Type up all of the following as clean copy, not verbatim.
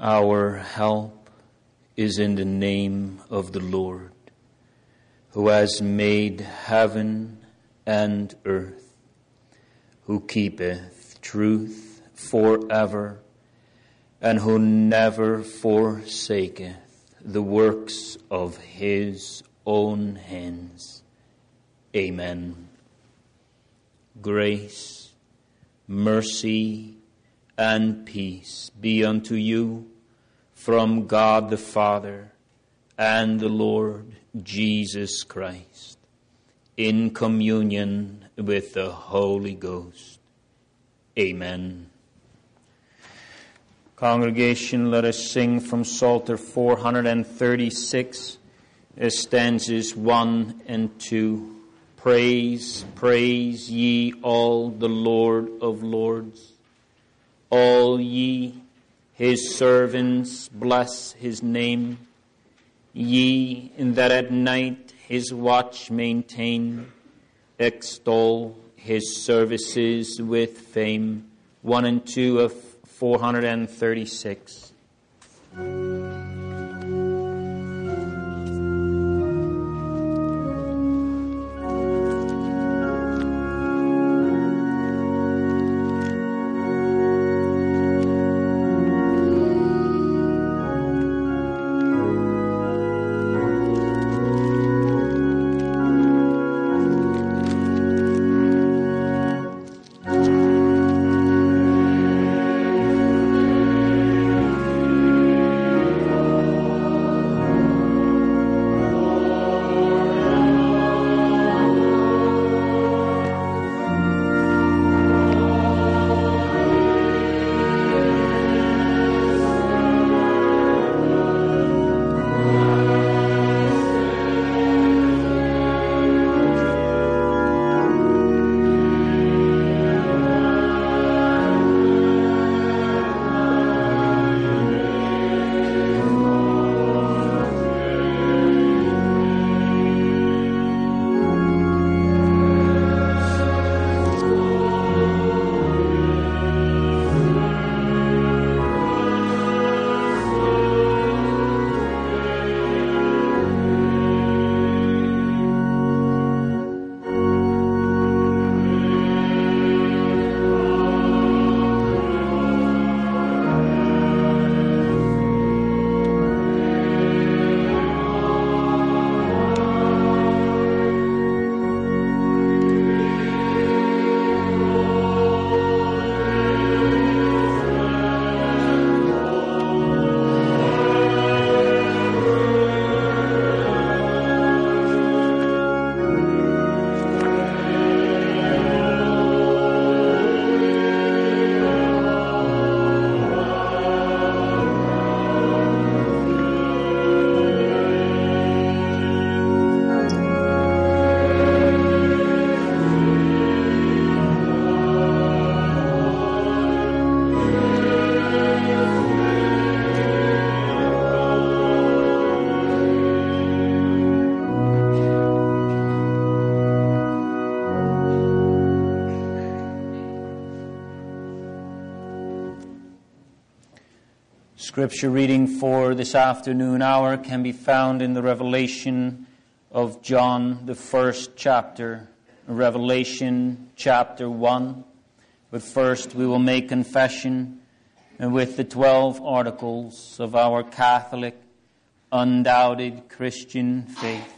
Our help is in the name of the Lord, who has made heaven and earth, who keepeth truth forever, and who never forsaketh the works of his own hands. Amen. Grace, mercy, and peace be unto you from God the Father and the Lord Jesus Christ, in communion with the Holy Ghost. Amen. Congregation, let us sing from Psalter 436, stanzas 1 and 2. Praise, praise ye all the Lord of lords. All ye his servants bless his name. Ye that at night his watch maintain, extol his services with fame. 1 and 2 of 436. Scripture reading for this afternoon hour can be found in the Revelation of John, the first chapter, Revelation chapter 1. But first we will make confession with the 12 articles of our Catholic, undoubted Christian faith.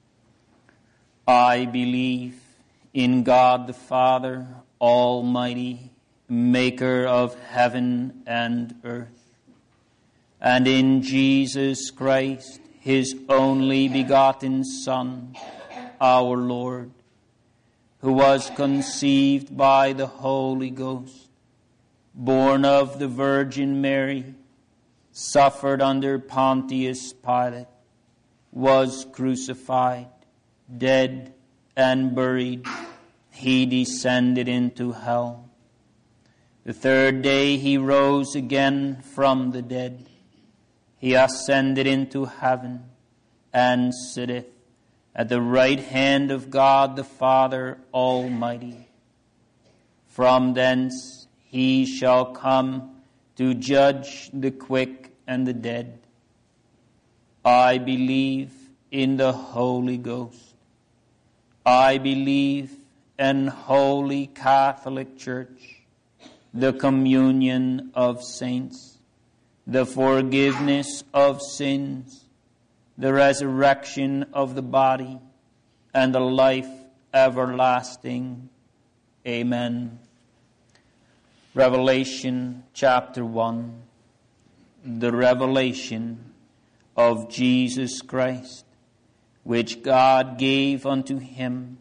I believe in God the Father Almighty, maker of heaven and earth, and in Jesus Christ, his only begotten Son, our Lord, who was conceived by the Holy Ghost, born of the Virgin Mary, suffered under Pontius Pilate, was crucified, dead, and buried. He descended into hell. The third day he rose again from the dead. He ascended into heaven and sitteth at the right hand of God the Father Almighty. From thence he shall come to judge the quick and the dead. I believe in the Holy Ghost. I believe in Holy Catholic Church, the communion of saints, the forgiveness of sins, the resurrection of the body, and the life everlasting. Amen. Revelation chapter 1. The revelation of Jesus Christ, which God gave unto him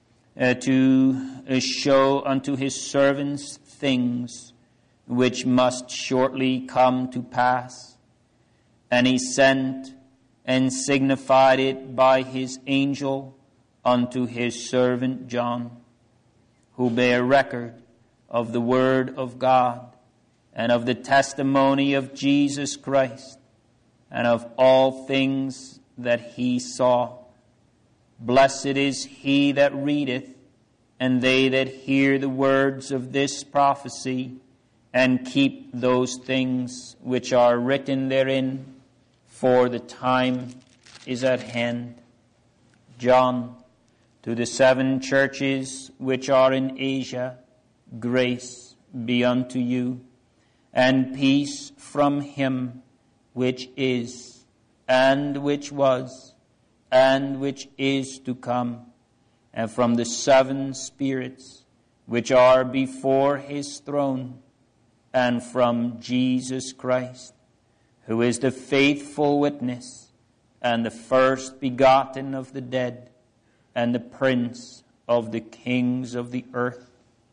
to show unto his servants things which must shortly come to pass. And he sent and signified it by his angel unto his servant John, who bare record of the word of God, and of the testimony of Jesus Christ, and of all things that he saw. Blessed is he that readeth, and they that hear the words of this prophecy, and keep those things which are written therein, for the time is at hand. John, to the 7 churches which are in Asia, grace be unto you, and peace from him which is, and which was, and which is to come, and from the 7 spirits which are before his throne, and from Jesus Christ, who is the faithful witness, and the first begotten of the dead, and the prince of the kings of the earth.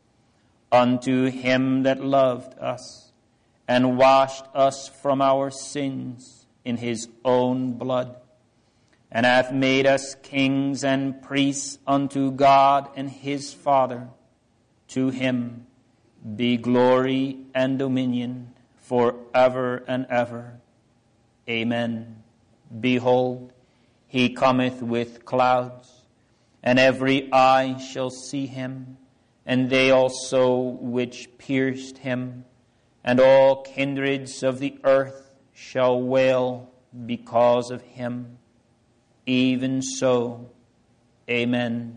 Unto him that loved us, and washed us from our sins in his own blood, and hath made us kings and priests unto God and his Father. To him be glory and dominion forever and ever. Amen. Behold, he cometh with clouds, and every eye shall see him, and they also which pierced him, and all kindreds of the earth shall wail because of him. Even so, amen.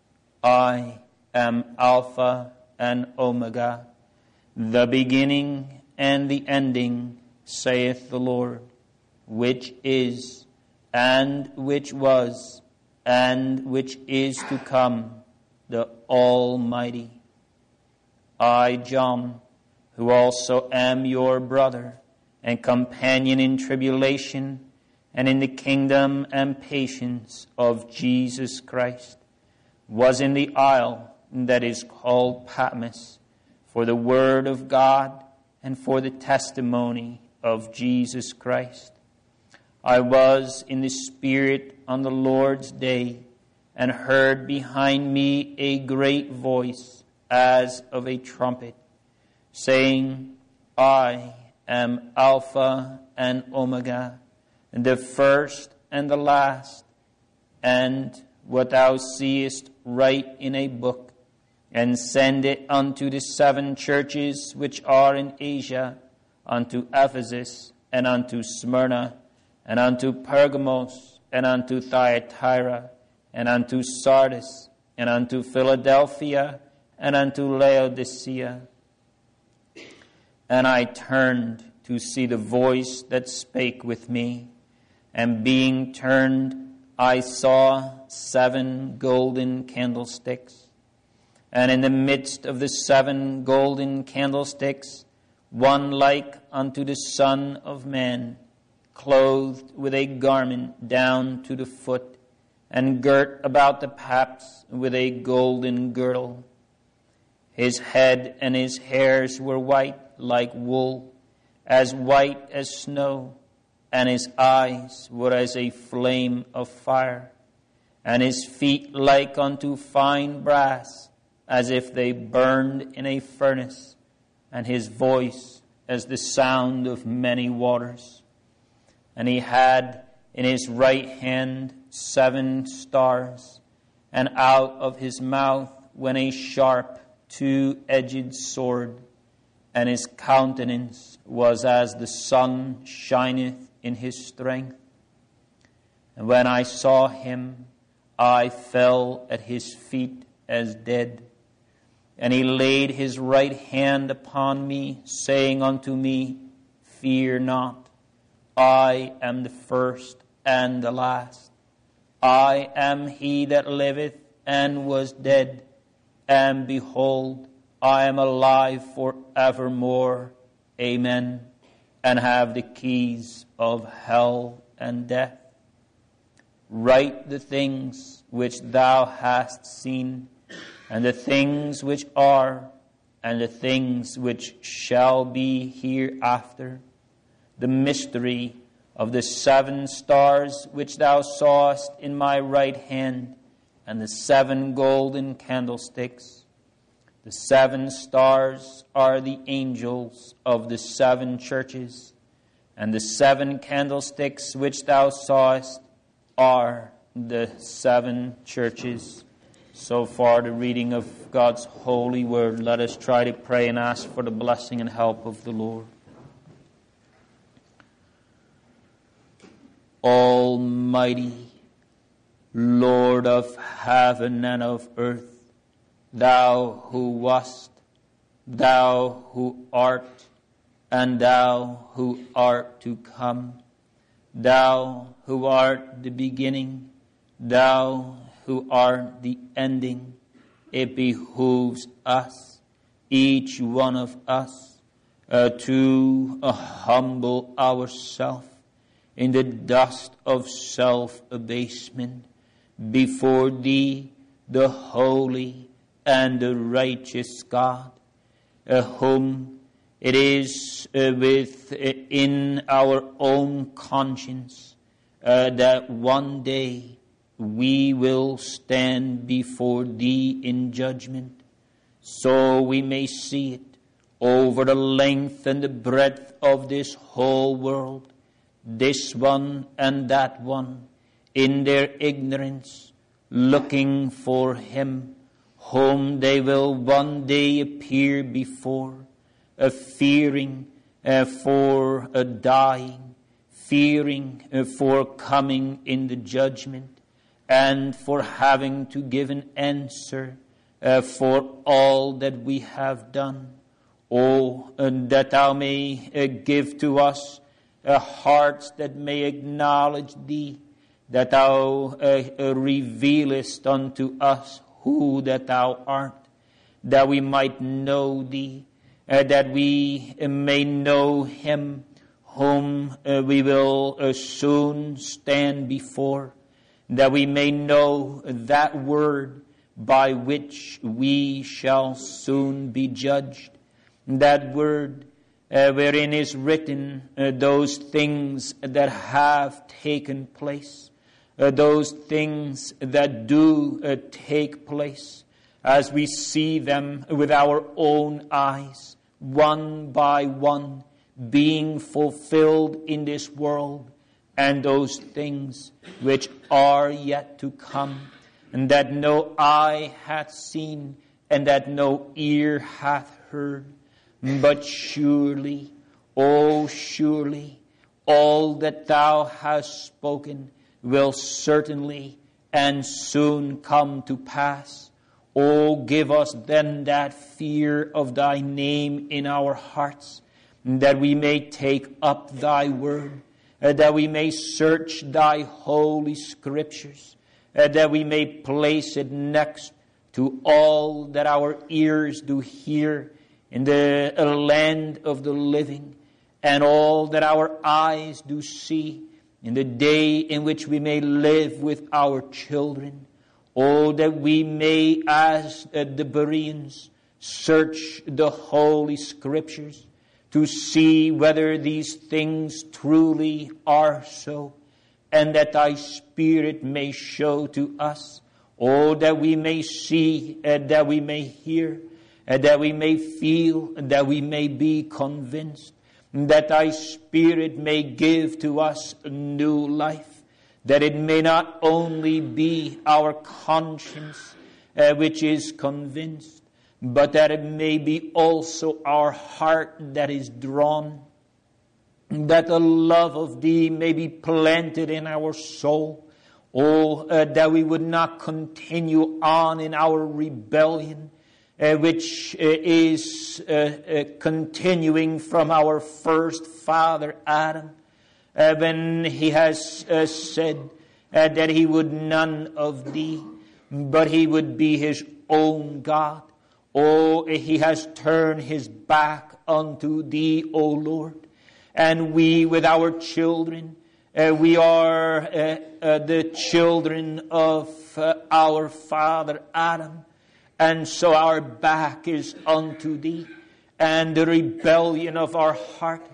I am Alpha and Omega, the beginning and the ending, saith the Lord, which is, and which was, and which is to come, the Almighty. I, John, who also am your brother and companion in tribulation and in the kingdom and patience of Jesus Christ, was in the isle that is called Patmos for the word of God and for the testimony of Jesus Christ. I was in the Spirit on the Lord's day, and heard behind me a great voice as of a trumpet, saying, I am Alpha and Omega, the first and the last. And what thou seest write in a book, and send it unto the 7 churches which are in Asia, unto Ephesus, and unto Smyrna, and unto Pergamos, and unto Thyatira, and unto Sardis, and unto Philadelphia, and unto Laodicea. And I turned to see the voice that spake with me, and being turned, I saw 7 golden candlesticks. And in the midst of the 7 golden candlesticks, one like unto the Son of Man, clothed with a garment down to the foot, and girt about the paps with a golden girdle. His head and his hairs were white like wool, as white as snow, and his eyes were as a flame of fire, and his feet like unto fine brass, as if they burned in a furnace, and his voice as the sound of many waters. And he had in his right hand 7 stars, and out of his mouth went a sharp 2-edged sword, and his countenance was as the sun shineth in his strength. And when I saw him, I fell at his feet as dead. And he laid his right hand upon me, saying unto me, Fear not, I am the first and the last. I am he that liveth and was dead, and behold, I am alive for evermore. Amen. And have the keys of hell and death. Write the things which thou hast seen, and the things which are, and the things which shall be hereafter. The mystery of the 7 stars which thou sawest in my right hand, and the 7 golden candlesticks. The 7 stars are the angels of the 7 churches, and the 7 candlesticks which thou sawest are the 7 churches. So far the reading of God's holy word. Let us try to pray and ask for the blessing and help of the Lord. Almighty Lord of heaven and of earth, thou who wast, thou who art, and thou who art to come, thou who art the beginning, thou who art the ending, it behooves us, each one of us, to humble ourselves in the dust of self-abasement before Thee, the holy and the righteous God, whom it is within our own conscience that one day we will stand before Thee in judgment, so we may see it over the length and the breadth of this whole world, this one and that one, in their ignorance, looking for Him whom they will one day appear before, fearing for dying, fearing for coming in the judgment, and for having to give an answer for all that we have done. Oh, that Thou may give to us hearts that may acknowledge Thee, that Thou revealest unto us who that Thou art, that we might know Thee, that we may know Him whom we will soon stand before, that we may know that word by which we shall soon be judged, that word wherein is written those things that have taken place, those things that do take place, as we see them with our own eyes, one by one, being fulfilled in this world, and those things which are yet to come, and that no eye hath seen, and that no ear hath heard. But surely, oh surely, all that Thou hast spoken will certainly and soon come to pass. Oh, give us then that fear of Thy name in our hearts, that we may take up Thy word, that we may search Thy holy scriptures, that we may place it next to all that our ears do hear in the land of the living, and all that our eyes do see in the day in which we may live with our children. Oh, that we may, as the Bereans, search the holy scriptures to see whether these things truly are so, and that Thy Spirit may show to us. Oh, that we may see, that we may hear, that we may feel, that we may be convinced, that Thy Spirit may give to us new life, that it may not only be our conscience which is convinced, but that it may be also our heart that is drawn, that the love of Thee may be planted in our soul. That we would not continue on in our rebellion, which is continuing from our first father Adam, when he has said that he would none of Thee, but he would be his own God. He has turned his back unto Thee, O Lord. And we with our children, we are the children of our father Adam. And so our back is unto Thee. And the rebellion of our heart,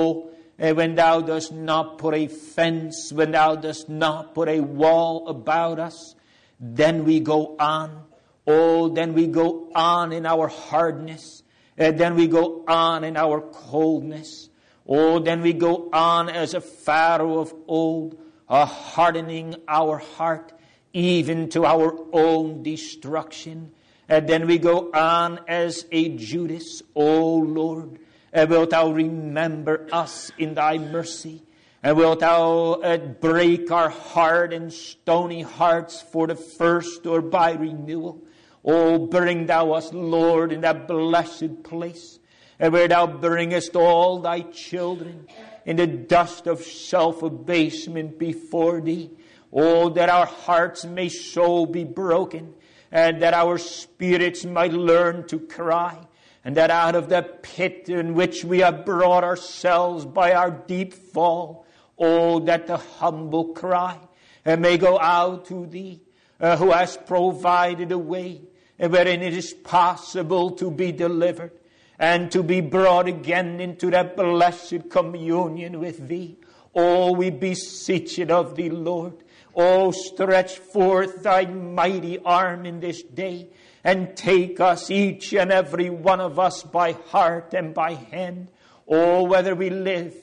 when Thou dost not put a fence, when Thou dost not put a wall about us, then we go on. Then we go on in our hardness. Then we go on in our coldness. Then we go on as a Pharaoh of old, hardening our heart even to our own destruction. Then we go on as a Judas. O Lord, wilt Thou remember us in Thy mercy? And wilt Thou break our hard and stony hearts for the first or by renewal? Bring Thou us, Lord, in that blessed place, where Thou bringest all Thy children in the dust of self-abasement before Thee. That our hearts may so be broken, and that our spirits might learn to cry, and that out of the pit in which we have brought ourselves by our deep fall, that the humble cry may go out to Thee, who has provided a way wherein it is possible to be delivered and to be brought again into that blessed communion with Thee. We beseech it of Thee, Lord. Stretch forth Thy mighty arm in this day, and take us, each and every one of us, by heart and by hand. Whether we live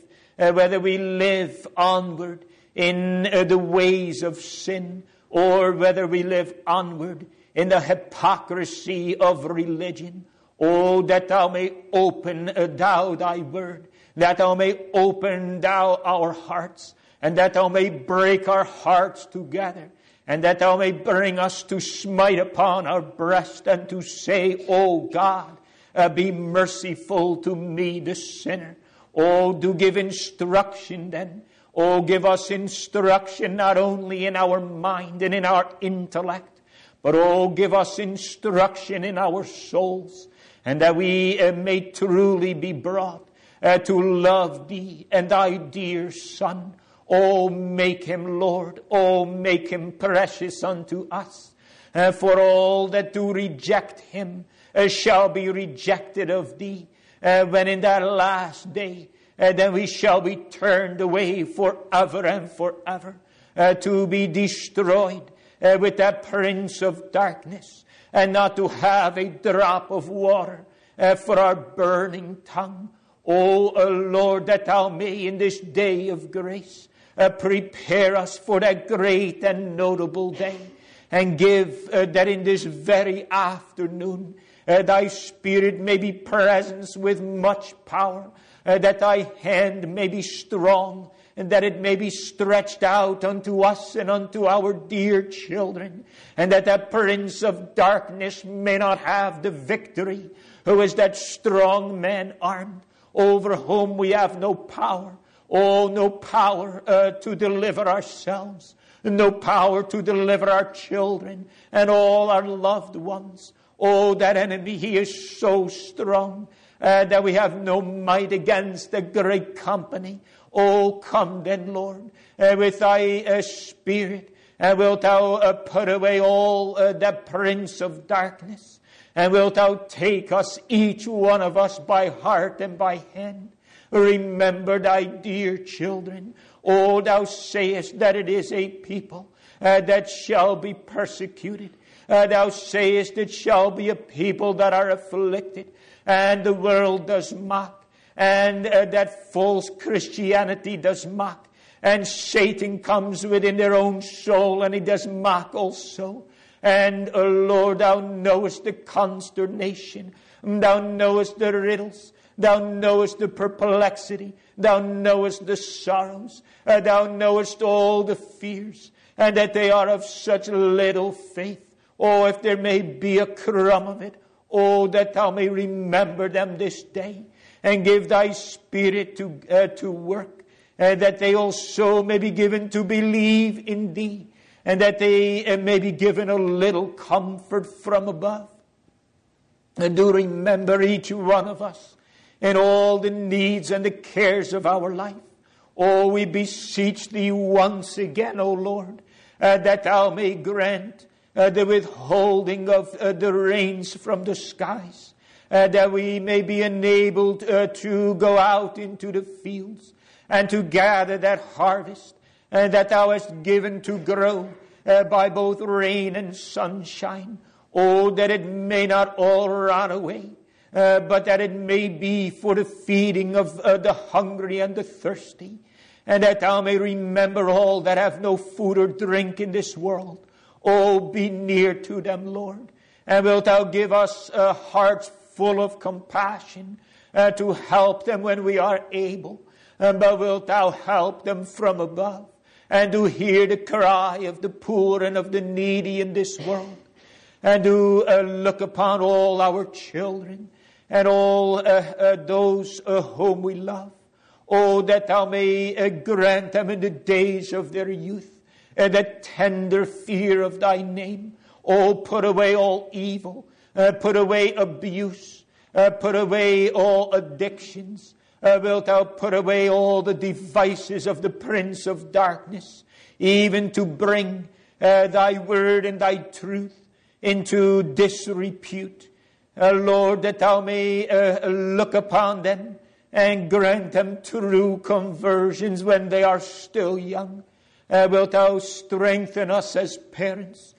onward in the ways of sin, or whether we live onward in the hypocrisy of religion. That Thou may open Thou Thy word, that Thou may open Thou our hearts, and that Thou may break our hearts together, and that Thou may bring us to smite upon our breast and to say, O God, be merciful to me, the sinner. Do give instruction then. Give us instruction not only in our mind and in our intellect, but give us instruction in our souls, and that we may truly be brought to love Thee and Thy dear Son. Make Him, Lord, make Him precious unto us. For all that do reject Him shall be rejected of Thee. When in that last day, then we shall be turned away forever and forever, to be destroyed with that prince of darkness, and not to have a drop of water for our burning tongue. Lord, that Thou may in this day of grace prepare us for that great and notable day, and give that in this very afternoon Thy Spirit may be present with much power, that Thy hand may be strong, and that it may be stretched out unto us and unto our dear children, and that that prince of darkness may not have the victory, who is that strong man armed, over whom we have no power. No power to deliver ourselves, no power to deliver our children and all our loved ones. That enemy, he is so strong that we have no might against the great company. Come then, Lord, with Thy Spirit, and wilt Thou put away all the prince of darkness, and wilt Thou take us, each one of us, by heart and by hand. Remember Thy dear children. Thou sayest that it is a people that shall be persecuted. Thou sayest it shall be a people that are afflicted, and the world does mock, and that false Christianity does mock, and Satan comes within their own soul, and he does mock also. And, Lord, thou knowest the consternation. Thou knowest the riddles. Thou knowest the perplexity. Thou knowest the sorrows. Thou knowest all the fears. And that they are of such little faith. Oh, if there may be a crumb of it. Oh, that thou may remember them this day. And give thy Spirit to work. That they also may be given to believe in thee. And that they may be given a little comfort from above. And do remember each one of us and all the needs and the cares of our life. Oh, we beseech thee once again, O Lord, that thou may grant the withholding of the rains from the skies, that we may be enabled to go out into the fields and to gather that harvest that thou hast given to grow by both rain and sunshine. Oh, that it may not all run away, but that it may be for the feeding of the hungry and the thirsty, and that thou may remember all that have no food or drink in this world. Oh, be near to them, Lord, and wilt thou give us hearts full of compassion to help them when we are able, but wilt thou help them from above, and to hear the cry of the poor and of the needy in this world, and to look upon all our children and all those whom we love. Oh, that thou may grant them in the days of their youth that tender fear of thy name. Oh, put away all evil, put away abuse, put away all addictions. Wilt thou put away all the devices of the prince of darkness, even to bring thy word and thy truth into disrepute. Lord, that thou may look upon them and grant them true conversions when they are still young. Wilt thou strengthen us as parents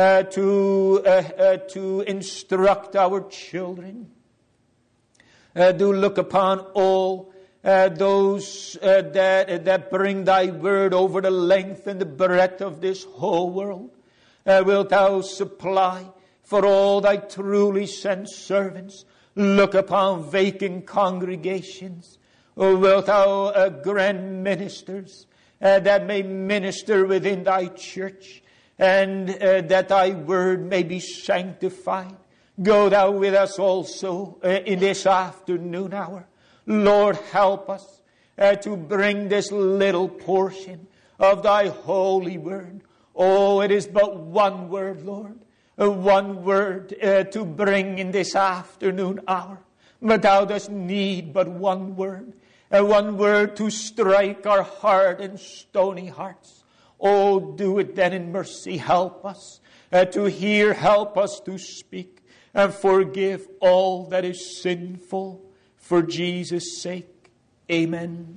to instruct our children. Do look upon all those that bring thy word over the length and the breadth of this whole world. Wilt thou supply for all thy truly sent servants? Look upon vacant congregations. Wilt thou grant ministers that may minister within thy church, and that thy word may be sanctified. Go thou with us also in this afternoon hour. Lord, help us to bring this little portion of thy holy word. Oh, it is but one word, Lord. One word to bring in this afternoon hour. But thou dost need but one word. One word to strike our hard and stony hearts. Oh, do it then in mercy. Help us to hear. Help us to speak. And forgive all that is sinful for Jesus' sake. Amen.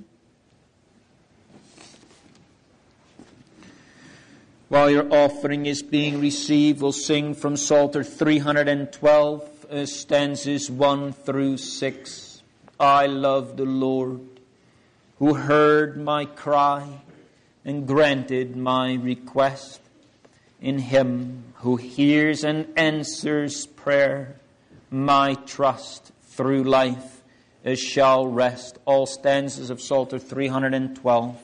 While your offering is being received, we'll sing from Psalter 312, stanzas 1 through 6. I love the Lord, who heard my cry and granted my request. In him who hears and answers prayer, my trust through life shall rest. All stanzas of Psalter 312.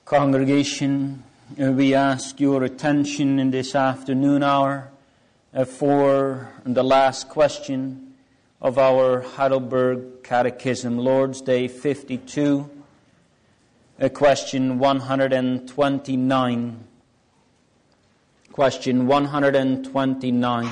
Congregation, we ask your attention in this afternoon hour for the last question of our Heidelberg Catechism, Lord's Day 52, question 129. Question 129.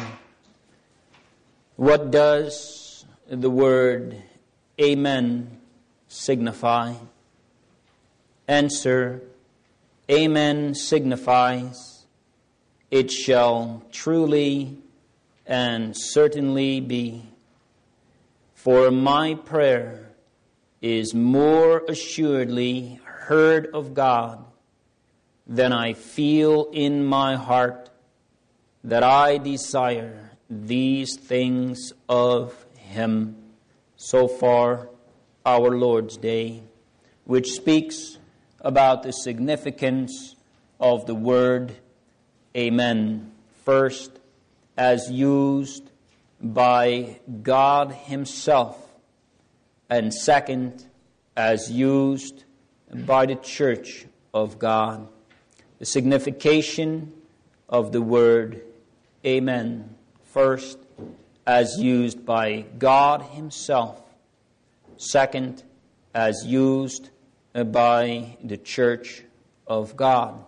What does the word Amen signify? Answer: Amen signifies, it shall truly and certainly be. For my prayer is more assuredly heard of God than I feel in my heart that I desire these things of Him. So far, our Lord's Day, which speaks about the significance of the word Amen. First, as used by God Himself, and second, as used by the Church of God. The signification of the word Amen. First, as used by God Himself. Second, as used by the Church of God.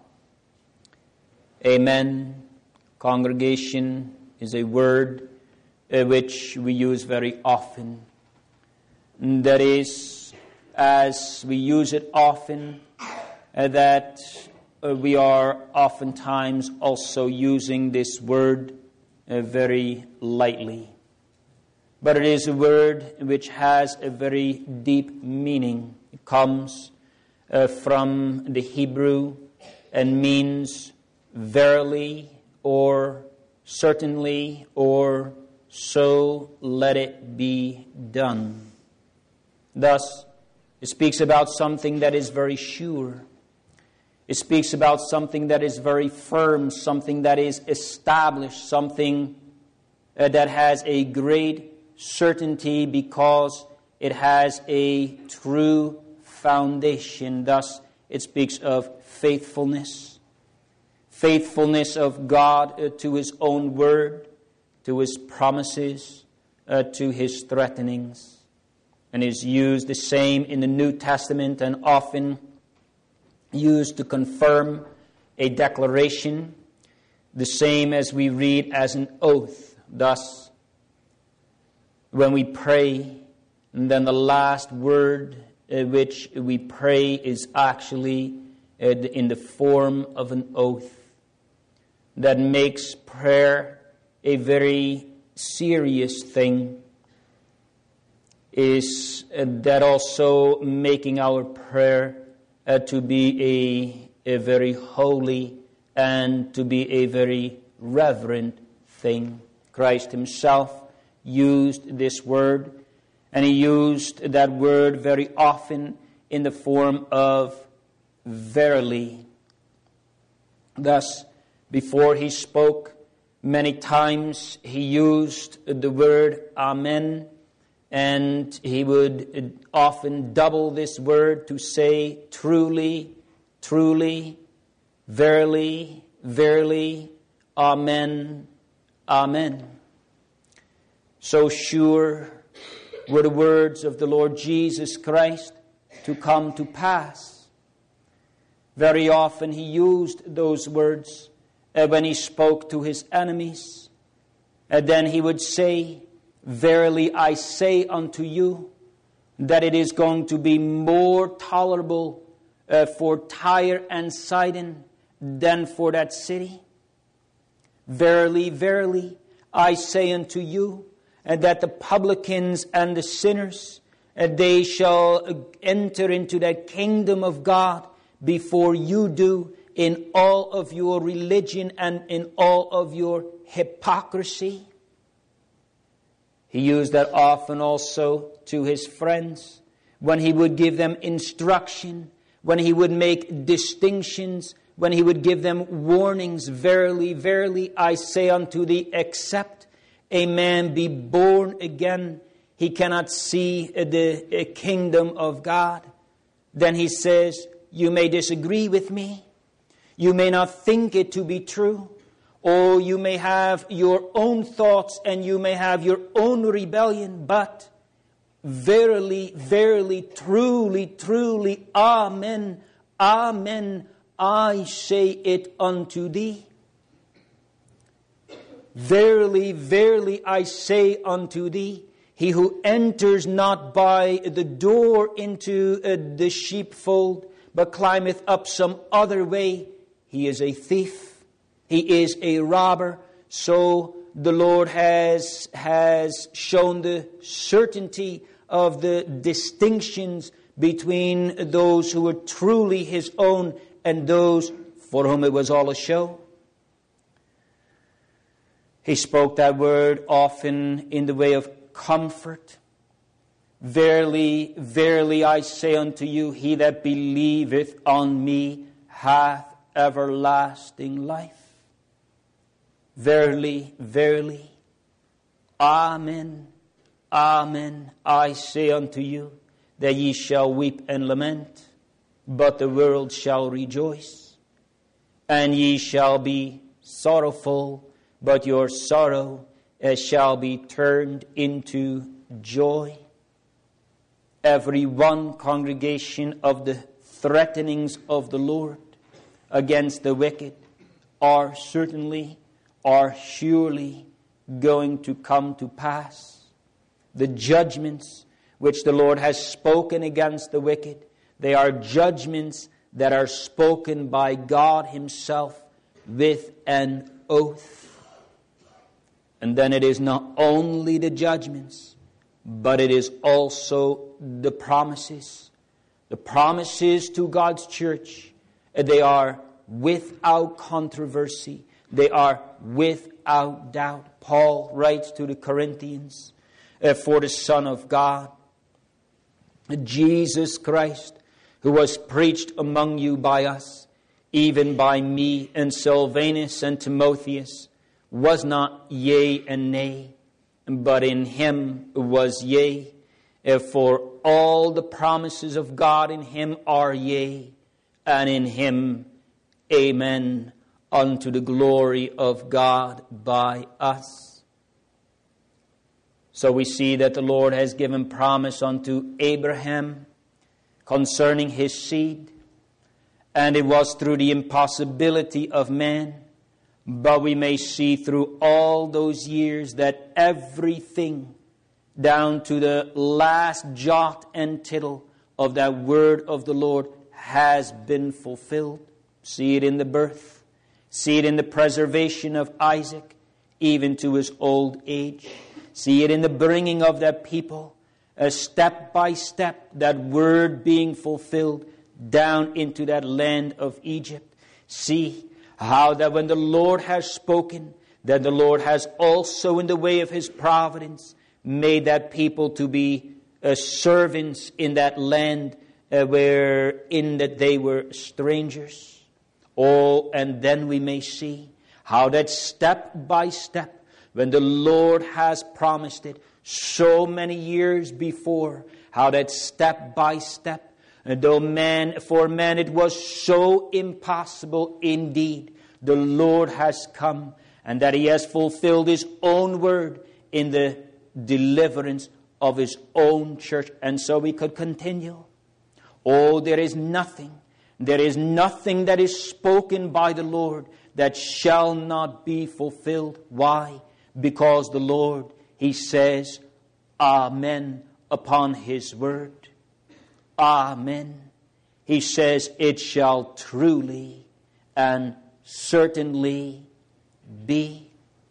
Amen, congregation, is a word which we use very often. That is, as we use it often, that we are oftentimes also using this word very lightly. But it is a word which has a very deep meaning. It comes from the Hebrew and means verily or certainly or so let it be done. Thus, it speaks about something that is very sure. It speaks about something that is very firm, something that is established, something that has a great certainty because it has a true foundation. Thus, it speaks of faithfulness. Faithfulness of God to His own word, to His promises, to His threatenings. And is used the same in the New Testament and often used to confirm a declaration, the same as we read as an oath. Thus, when we pray, and then the last word which we pray is actually in the form of an oath. That makes prayer a very serious thing. Is that also making our prayer to be a very holy and to be a very reverent thing. Christ Himself used this word, and He used that word very often in the form of verily. Thus, before He spoke, many times He used the word Amen, and He would often double this word to say truly, truly, verily, verily, Amen, Amen. So sure were the words of the Lord Jesus Christ to come to pass. Very often He used those words when He spoke to His enemies. And then He would say, verily I say unto you, that it is going to be more tolerable for Tyre and Sidon than for that city. Verily, verily, I say unto you, that the publicans and the sinners, they shall enter into the kingdom of God before you do, in all of your religion and in all of your hypocrisy. He used that often also to His friends when He would give them instruction, when He would make distinctions, when He would give them warnings. Verily, verily, I say unto thee, except a man be born again, he cannot see the kingdom of God. Then He says, You may disagree with me. You may not think it to be true. Or you may have your own thoughts and you may have your own rebellion. But verily, verily, truly, truly, amen, amen, I say it unto thee. Verily, verily, I say unto thee, he who enters not by the door into the sheepfold, but climbeth up some other way, he is a thief, he is a robber. So the Lord has shown the certainty of the distinctions between those who were truly his own and those for whom it was all a show. He spoke that word often in the way of comfort. Verily, verily, I say unto you, he that believeth on me hath everlasting life. Verily, verily, amen, amen, I say unto you, that ye shall weep and lament, but the world shall rejoice. And ye shall be sorrowful, but your sorrow shall be turned into joy. Every one congregation of the threatenings of the Lord against the wicked are surely going to come to pass. The judgments which the Lord has spoken against the wicked, they are judgments that are spoken by God himself with an oath. And then it is not only the judgments, but it is also the promises. The promises to God's church, they are without controversy. They are without doubt. Paul writes to the Corinthians, for the Son of God, Jesus Christ, who was preached among you by us, even by me and Silvanus and Timotheus, was not yea and nay, but in him was yea. For all the promises of God in him are yea, and in him amen, unto the glory of God by us. So we see that the Lord has given promise unto Abraham concerning his seed, and it was through the impossibility of man. But we may see through all those years that everything, down to the last jot and tittle of that word of the Lord, has been fulfilled. See it in the birth. See it in the preservation of Isaac, even to his old age. See it in the bringing of that people, step by step, that word being fulfilled down into that land of Egypt. See how that when the Lord has spoken, that the Lord has also in the way of his providence made that people to be servants in that land wherein that they were strangers. Oh, and then we may see how that step by step, when the Lord has promised it so many years before, how that step by step, though for man it was so impossible indeed, the Lord has come, and that he has fulfilled his own word in the deliverance of his own church. And so we could continue. Oh, there is nothing that is spoken by the Lord that shall not be fulfilled. Why? Because the Lord, he says, amen, upon his word. Amen. He says, it shall truly and certainly be.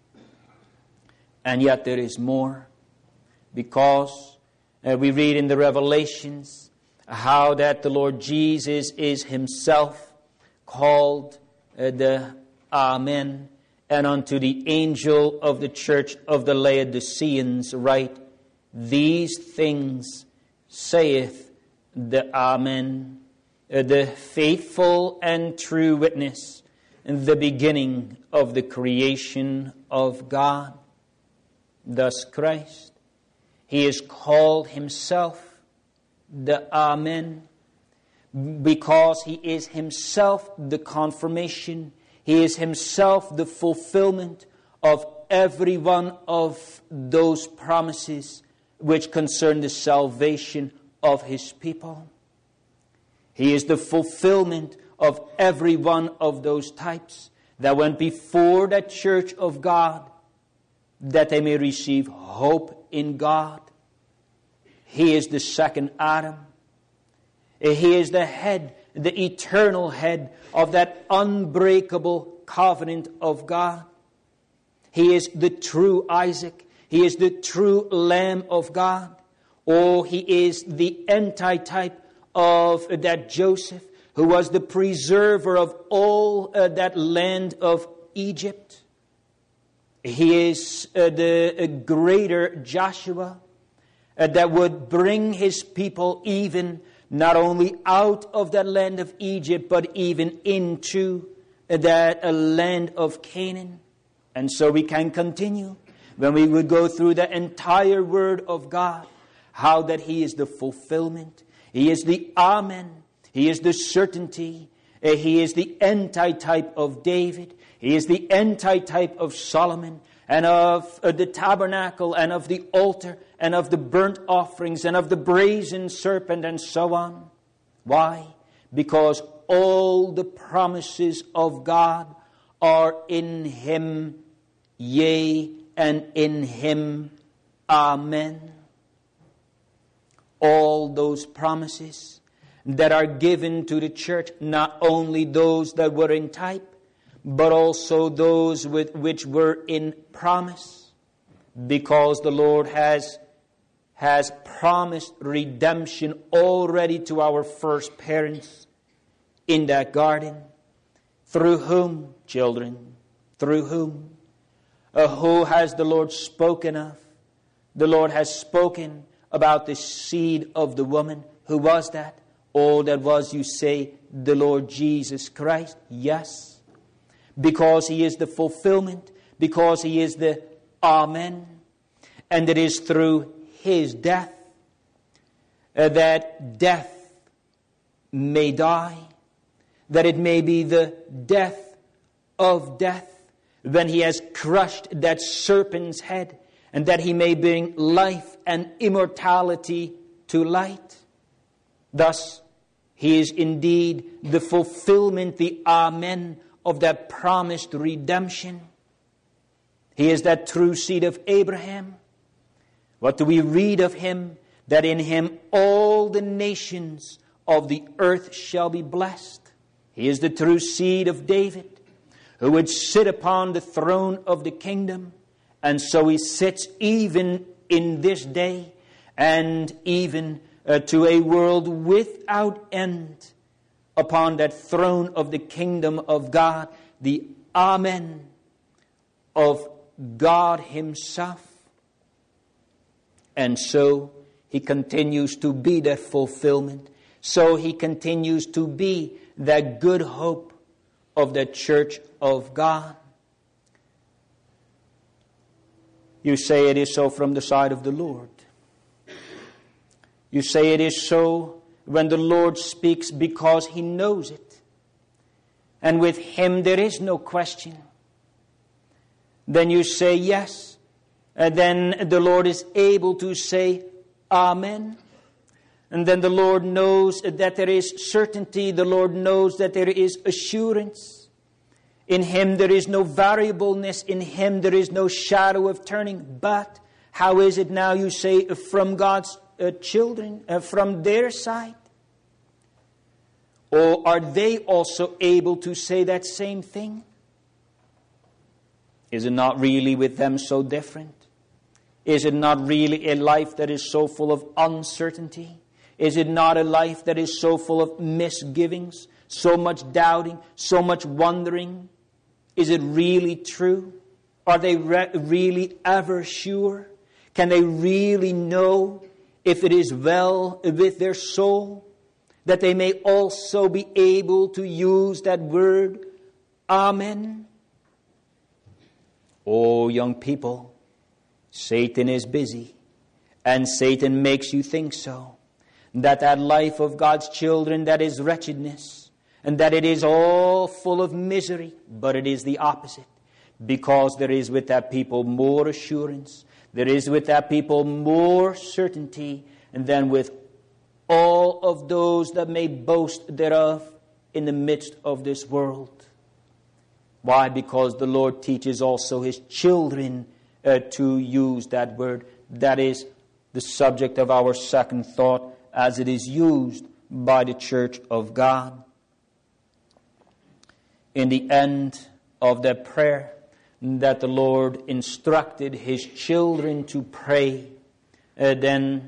And yet there is more, because we read in the Revelations how that the Lord Jesus is himself called the Amen, and unto the angel of the church of the Laodiceans write, these things saith the Amen, the faithful and true witness, the beginning of the creation of God. Thus Christ, he is called himself the Amen, because He is Himself the confirmation. He is Himself the fulfillment of every one of those promises which concern the salvation of His people. He is the fulfillment of every one of those types that went before that church of God, that they may receive hope in God. He is the second Adam. He is the head, the eternal head of that unbreakable covenant of God. He is the true Isaac. He is the true Lamb of God. Oh, He is the antitype of that Joseph, who was the preserver of all that land of Egypt. He is the greater Joshua that would bring His people even not only out of that land of Egypt, but even into that land of Canaan. And so we can continue when we would go through the entire Word of God, how that He is the fulfillment. He is the Amen. He is the certainty. He is the antitype of David. He is the antitype of Solomon and of the tabernacle and of the altar and of the burnt offerings and of the brazen serpent and so on. Why? Because all the promises of God are in Him, yea, and in Him, amen. All those promises that are given to the church, not only those that were in type, but also those which were in promise, because the Lord has promised redemption already to our first parents in that garden. Through whom, children? Through whom? Who has the Lord spoken of? The Lord has spoken about the seed of the woman. Who was that? Oh, that was, you say, the Lord Jesus Christ. Yes. Because He is the fulfillment. Because He is the Amen. And it is through His death that death may die. That it may be the death of death, when He has crushed that serpent's head, and that He may bring life and immortality to light. Thus, He is indeed the fulfillment, the Amen, of that promised redemption. He is that true seed of Abraham. What do we read of Him? That in Him all the nations of the earth shall be blessed. He is the true seed of David, who would sit upon the throne of the kingdom. And so He sits even in this day, and even to a world without end, upon that throne of the kingdom of God, the Amen of God Himself. And so He continues to be that fulfillment. So He continues to be that good hope of the church of God. You say it is so from the side of the Lord. You say it is so when the Lord speaks, because He knows it. And with Him there is no question. Then you say yes. And then the Lord is able to say Amen. And then the Lord knows that there is certainty. The Lord knows that there is assurance. In Him there is no variableness. In Him there is no shadow of turning. But how is it now, you say, from God's children, from their side? Or are they also able to say that same thing? Is it not really with them so different? Is it not really a life that is so full of uncertainty? Is it not a life that is so full of misgivings, so much doubting, so much wondering? Is it really true? Are they really ever sure? Can they really know if it is well with their soul? That they may also be able to use that word, Amen. Oh, young people, Satan is busy, and Satan makes you think so. that life of God's children, that is wretchedness, and that it is all full of misery, but it is the opposite. Because there is with that people more assurance, there is with that people more certainty than with all of those that may boast thereof in the midst of this world. Why? Because the Lord teaches also His children to use that word. That is the subject of our second thought, as it is used by the church of God. In the end of that prayer that the Lord instructed His children to pray, then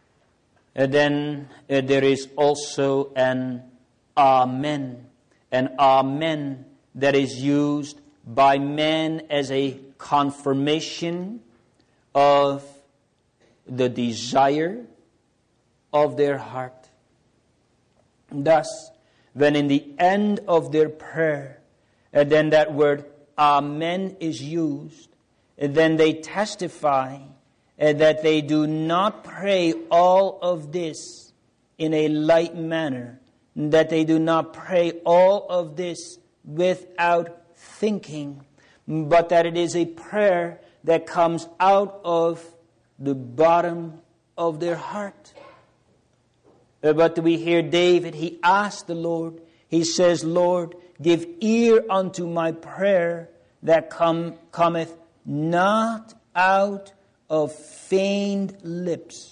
there is also an Amen. An Amen that is used by men as a confirmation of the desire of their heart. Thus, when in the end of their prayer, then that word Amen is used, then they testify that they do not pray all of this in a light manner, that they do not pray all of this without thinking, but that it is a prayer that comes out of the bottom of their heart. But we hear David, he asked the Lord, he says, Lord, give ear unto my prayer that cometh not out of feigned lips.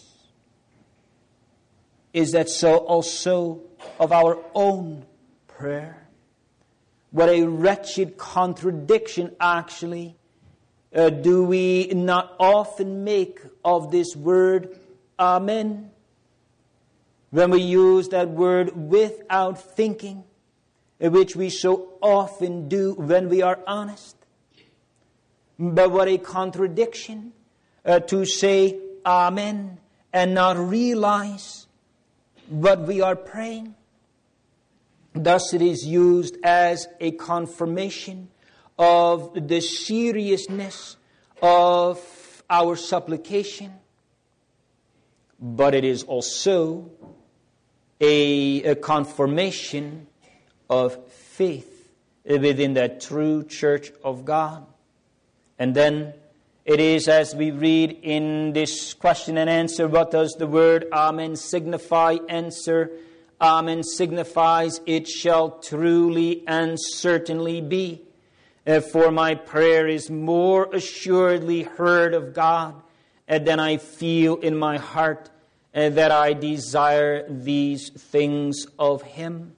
Is that so also of our own prayer? What a wretched contradiction, actually, do we not often make of this word, Amen? When we use that word without thinking, which we so often do when we are honest. But what a contradiction to say Amen and not realize what we are praying. Thus it is used as a confirmation of the seriousness of our supplication. But it is also a confirmation of faith within that true church of God. And then it is, as we read in this question and answer, what does the word Amen signify? Answer, Amen signifies, it shall truly and certainly be. For my prayer is more assuredly heard of God than I feel in my heart that I desire these things of Him.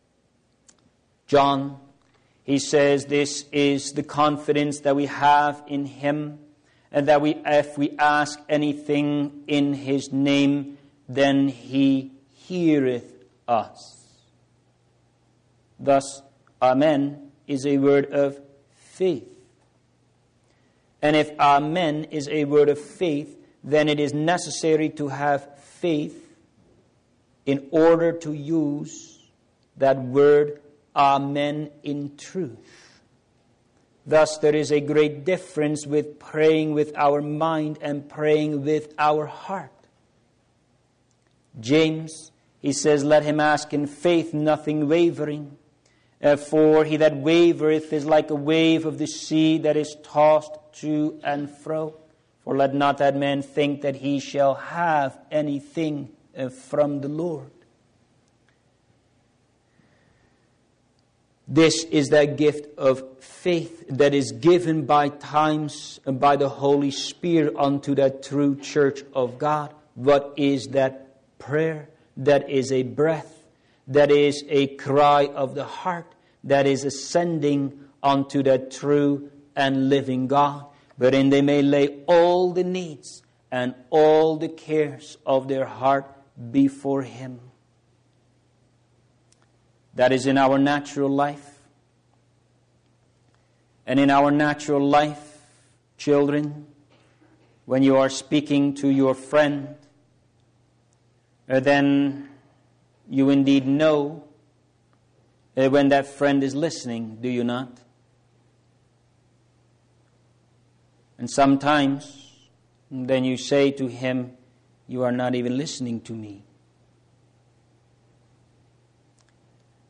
John, he says, this is the confidence that we have in Him, and that if we ask anything in His name, then He heareth us. Thus, Amen is a word of faith. And if Amen is a word of faith, then it is necessary to have faith in order to use that word Amen in truth. Thus, there is a great difference with praying with our mind and praying with our heart. James, he says, let him ask in faith, nothing wavering. For he that wavereth is like a wave of the sea that is tossed to and fro. For let not that man think that he shall have anything from the Lord. This is that gift of faith that is given by times and by the Holy Spirit unto that true church of God. What is that prayer? That is a breath. That is a cry of the heart. That is ascending unto that true and living God, wherein they may lay all the needs and all the cares of their heart before Him. That is in our natural life. And in our natural life, children, when you are speaking to your friend, then you indeed know when that friend is listening, do you not? And sometimes then you say to him, you are not even listening to me.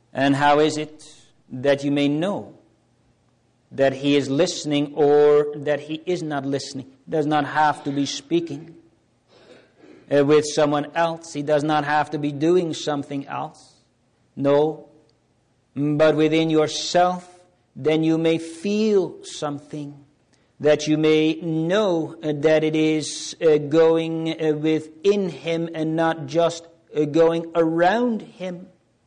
And how is it that you may know that he is listening or that he is not listening? He does not have to be speaking with someone else. He does not have to be doing something else. No. But within yourself, then you may feel something, that you may know that it is going within him and not just going around him.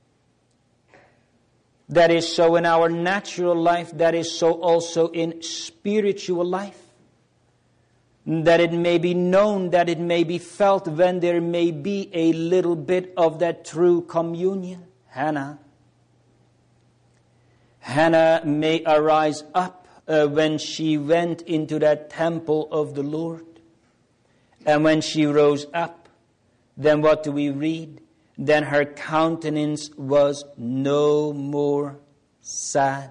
That is so in our natural life, that is so also in spiritual life. That it may be known, that it may be felt when there may be a little bit of that true communion. Hannah may arise up when she went into that temple of the Lord. And when she rose up, then what do we read? Then her countenance was no more sad.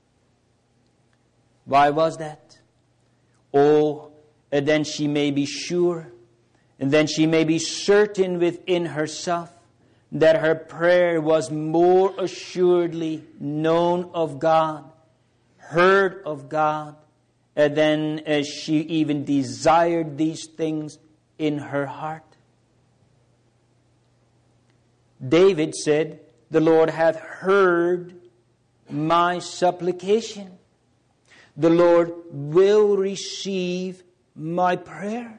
Why was that? Oh, then she may be sure, and then she may be certain within herself that her prayer was more assuredly known of God, heard of God, and then she even desired these things in her heart. David said, "The Lord hath heard my supplication. The Lord will receive my prayer."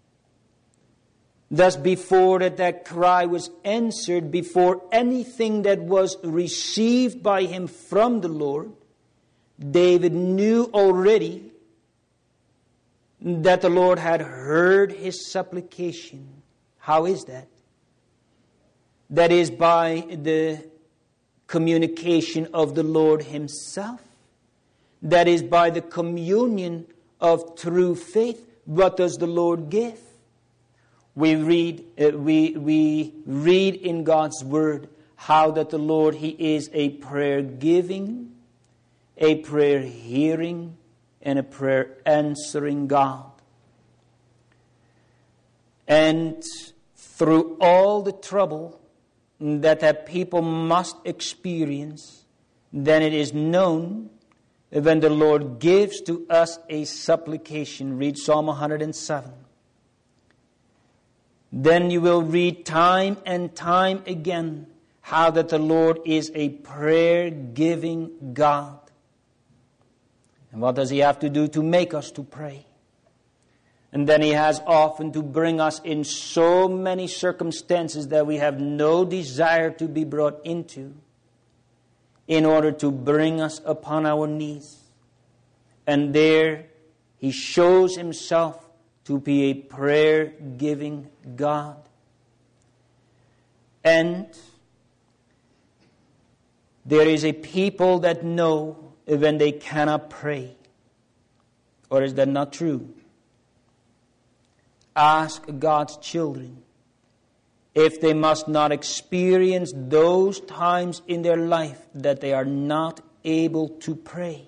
Thus, before that cry was answered, before anything that was received by him from the Lord, David knew already that the Lord had heard his supplication. How is that? That is by the communication of the Lord himself. That is by the communion of true faith. What does the Lord give? We read in God's Word how that the Lord, he is a prayer giving, a prayer hearing, and a prayer answering God. And through all the trouble that people must experience, then it is known when the Lord gives to us a supplication. Read Psalm 107. Then you will read time and time again how that the Lord is a prayer-giving God. And what does he have to do to make us to pray? And then he has often to bring us in so many circumstances that we have no desire to be brought into, in order to bring us upon our knees. And there he shows himself to be a prayer-giving God. And there is a people that know when they cannot pray. Or is that not true? Ask God's children if they must not experience those times in their life that they are not able to pray.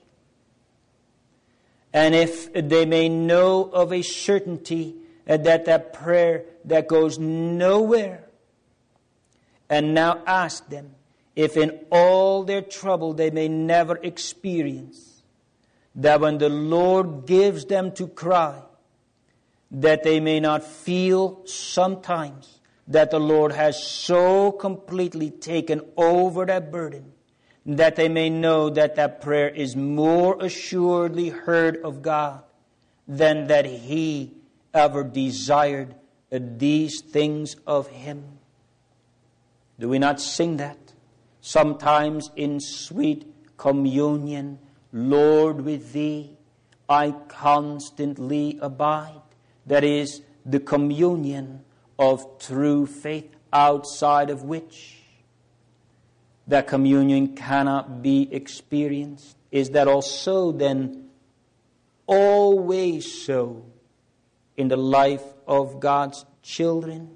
And if they may know of a certainty that prayer that goes nowhere. And now ask them if in all their trouble they may never experience that when the Lord gives them to cry, that they may not feel sometimes that the Lord has so completely taken over that burden, that they may know that prayer is more assuredly heard of God than that he ever desired these things of him. Do we not sing that? Sometimes in sweet communion, Lord, with thee I constantly abide. That is the communion of true faith, outside of which that communion cannot be experienced. Is that also then always so in the life of God's children?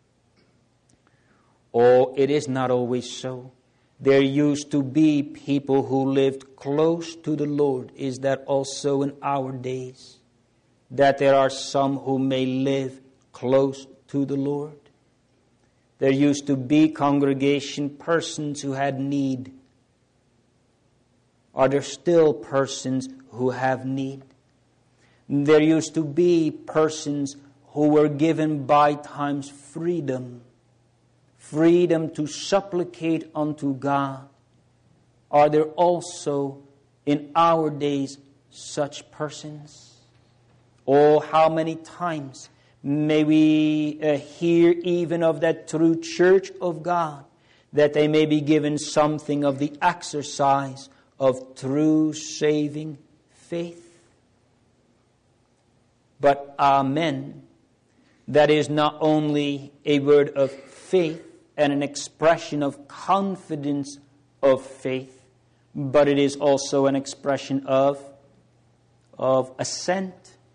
Oh, it is not always so. There used to be people who lived close to the Lord. Is that also in our days? That there are some who may live close to the Lord. There used to be congregation persons who had need are there still persons who have need. There used to be persons who were given by times freedom to supplicate unto God. Are there also in our days such persons? Oh, how many times may we hear even of that true church of God, that they may be given something of the exercise of true saving faith. But amen, that is not only a word of faith and an expression of confidence of faith, but it is also an expression of assent.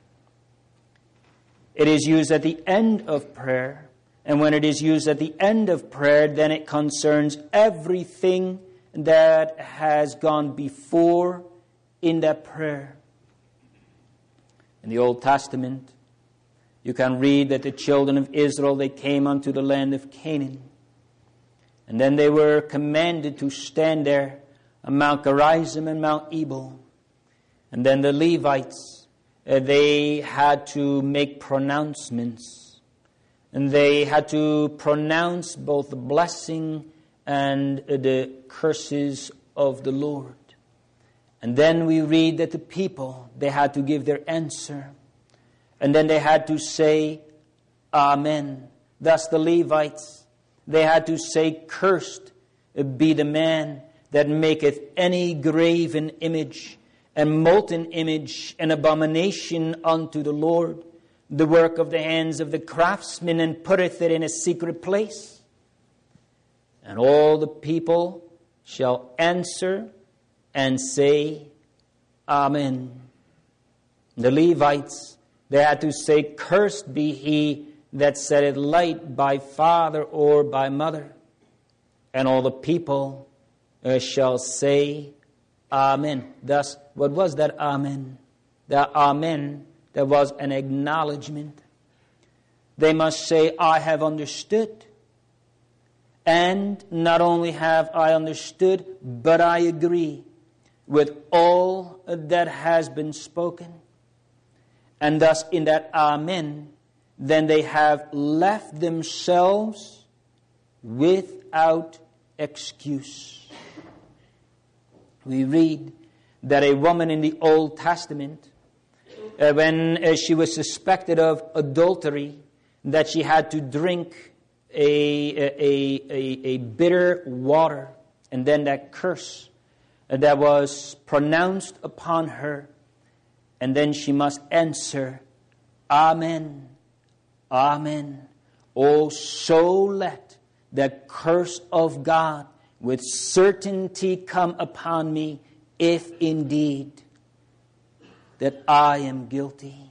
It is used at the end of prayer, and when it is used at the end of prayer, then it concerns everything that has gone before in that prayer. In the Old Testament, you can read that the children of Israel, they came unto the land of Canaan. And then they were commanded to stand there on Mount Gerizim and Mount Ebal. And then the Levites, they had to make pronouncements. And they had to pronounce both the blessing and the curses of the Lord. And then we read that the people, they had to give their answer. And then they had to say, Amen. Thus the Levites, they had to say, Cursed be the man that maketh any graven image and molten image, an abomination unto the Lord, the work of the hands of the craftsman, and putteth it in a secret place. And all the people shall answer and say, Amen. The Levites, they had to say, Cursed be he that setteth light by father or by mother. And all the people shall say, Amen. Thus, what was that Amen? The Amen, that was an acknowledgement. They must say, I have understood. And not only have I understood, but I agree with all that has been spoken. And thus in that Amen, then they have left themselves without excuse. We read that a woman in the Old Testament, when she was suspected of adultery, that she had to drink a bitter water, and then that curse that was pronounced upon her, and then she must answer, Amen, Amen. Oh, so let the curse of God with certainty come upon me, if indeed that I am guilty.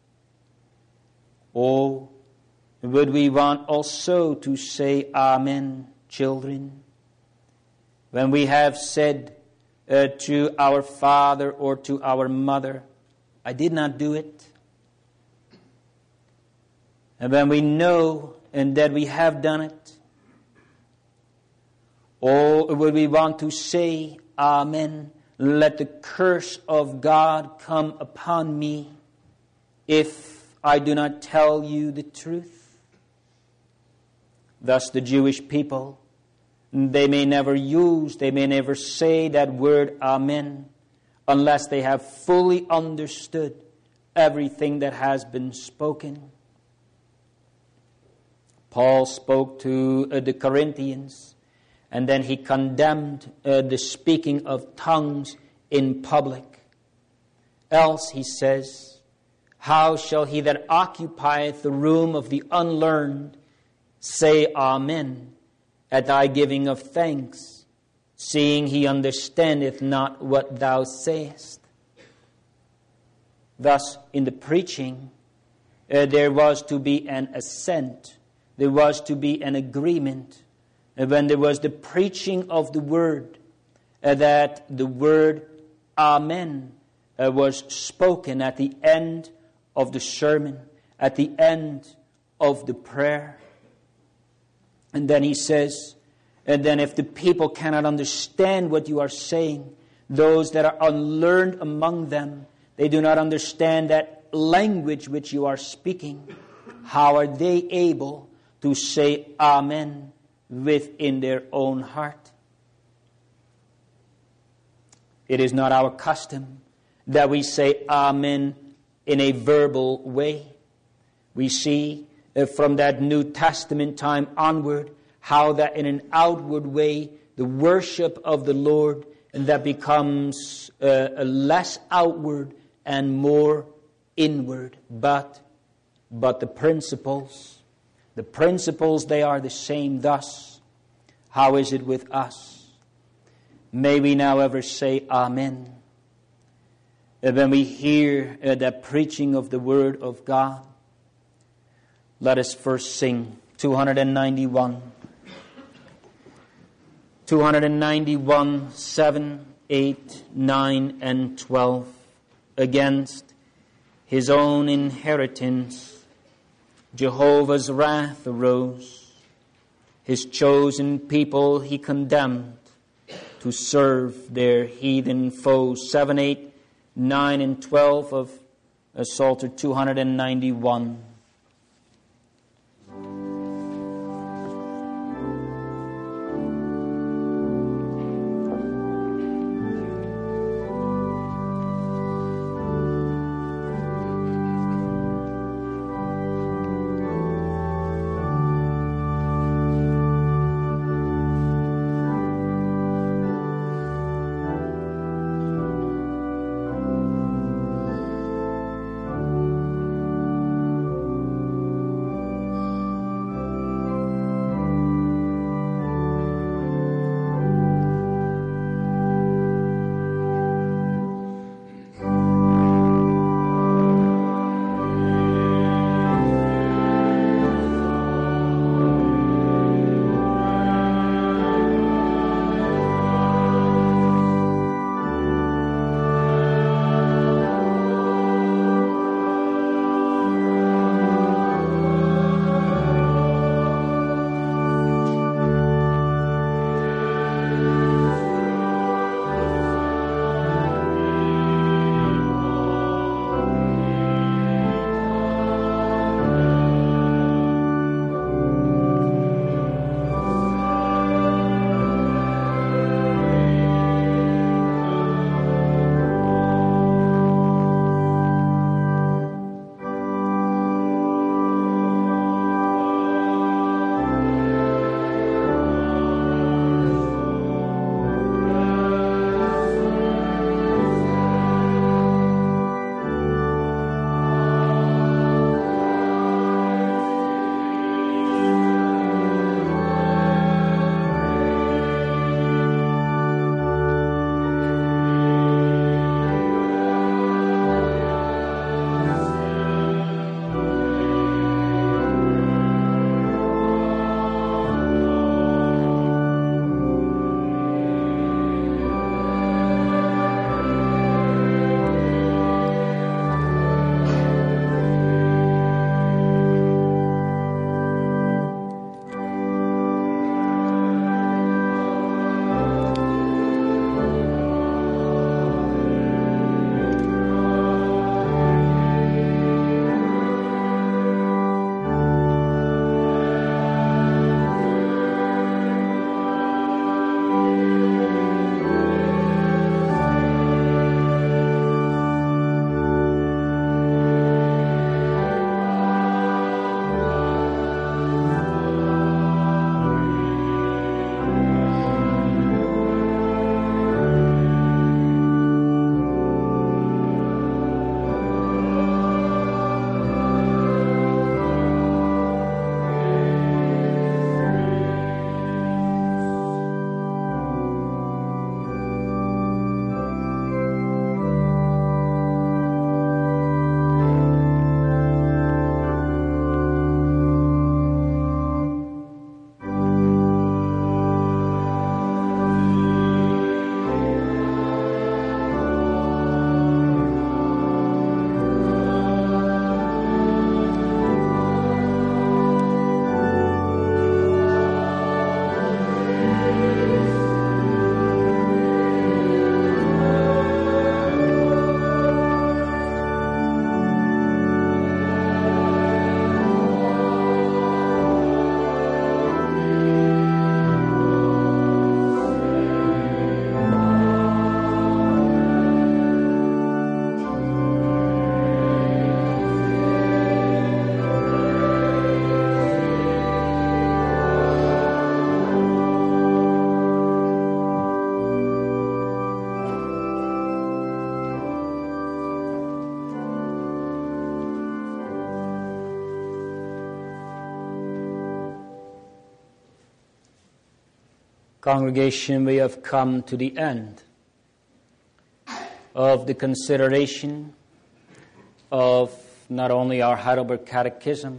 Oh, would we want also to say Amen, children, when we have said to our father or to our mother, I did not do it. And when we know and that we have done it, or would we want to say, Amen, let the curse of God come upon me if I do not tell you the truth? Thus the Jewish people, they may never say that word Amen unless they have fully understood everything that has been spoken. Paul spoke to the Corinthians, and then he condemned the speaking of tongues in public. Else, he says, how shall he that occupieth the room of the unlearned say Amen at thy giving of thanks, seeing he understandeth not what thou sayest? Thus, in the preaching, there was to be an assent. There was to be an agreement. When there was the preaching of the word, that the word Amen was spoken at the end of the sermon, at the end of the prayer. And then he says, and then if the people cannot understand what you are saying, those that are unlearned among them, they do not understand that language which you are speaking. How are they able to say Amen within their own heart? It is not our custom that we say Amen in a verbal way. We see from that New Testament time onward how that in an outward way the worship of the Lord, and that becomes less outward and more inward. But the principles, they are the same. Thus, how is it with us? May we now ever say Amen when we hear the preaching of the Word of God. Let us first sing 291. 291, 7, 8, 9, and 12. Against his own inheritance, Jehovah's wrath arose. His chosen people he condemned to serve their heathen foes. 7, 8, 9, and 12 of Psalter 291. Congregation, we have come to the end of the consideration of not only our Heidelberg Catechism,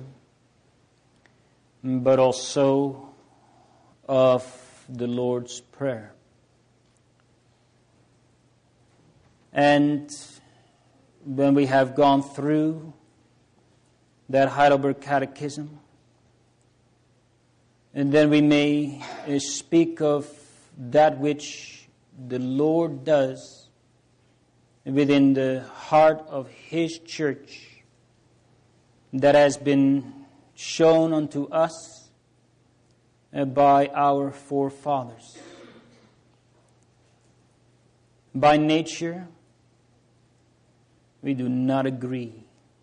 but also of the Lord's Prayer. And when we have gone through that Heidelberg Catechism, and then we may speak of that which the Lord does within the heart of His church that has been shown unto us by our forefathers. By nature, we do not agree.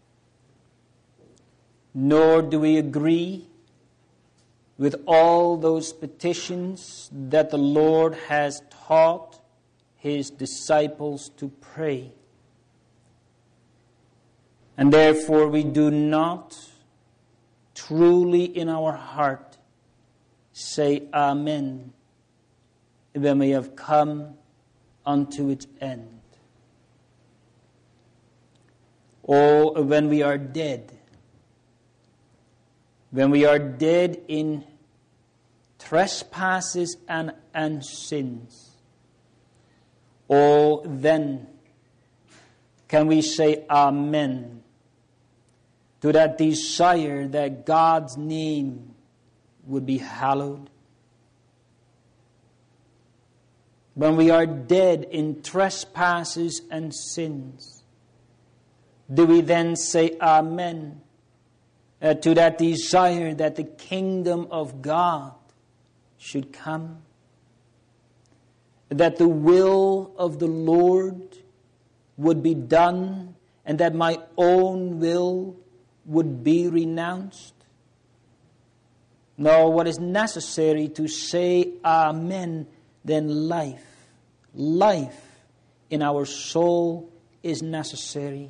Nor do we agree with all those petitions that the Lord has taught His disciples to pray. And therefore we do not truly in our heart say Amen when we have come unto its end. Or when we are dead. When we are dead in trespasses and sins, oh, then can we say Amen to that desire that God's name would be hallowed? When we are dead in trespasses and sins, do we then say Amen to that desire that the kingdom of God should come? That the will of the Lord would be done and that my own will would be renounced? No, what is necessary to say Amen, then life in our soul is necessary.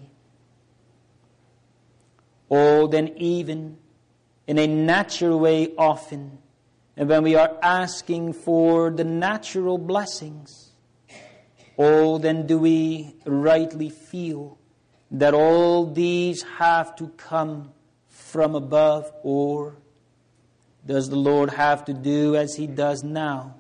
Oh, then even in a natural way often, and when we are asking for the natural blessings, oh, then do we rightly feel that all these have to come from above? Or does the Lord have to do as He does now?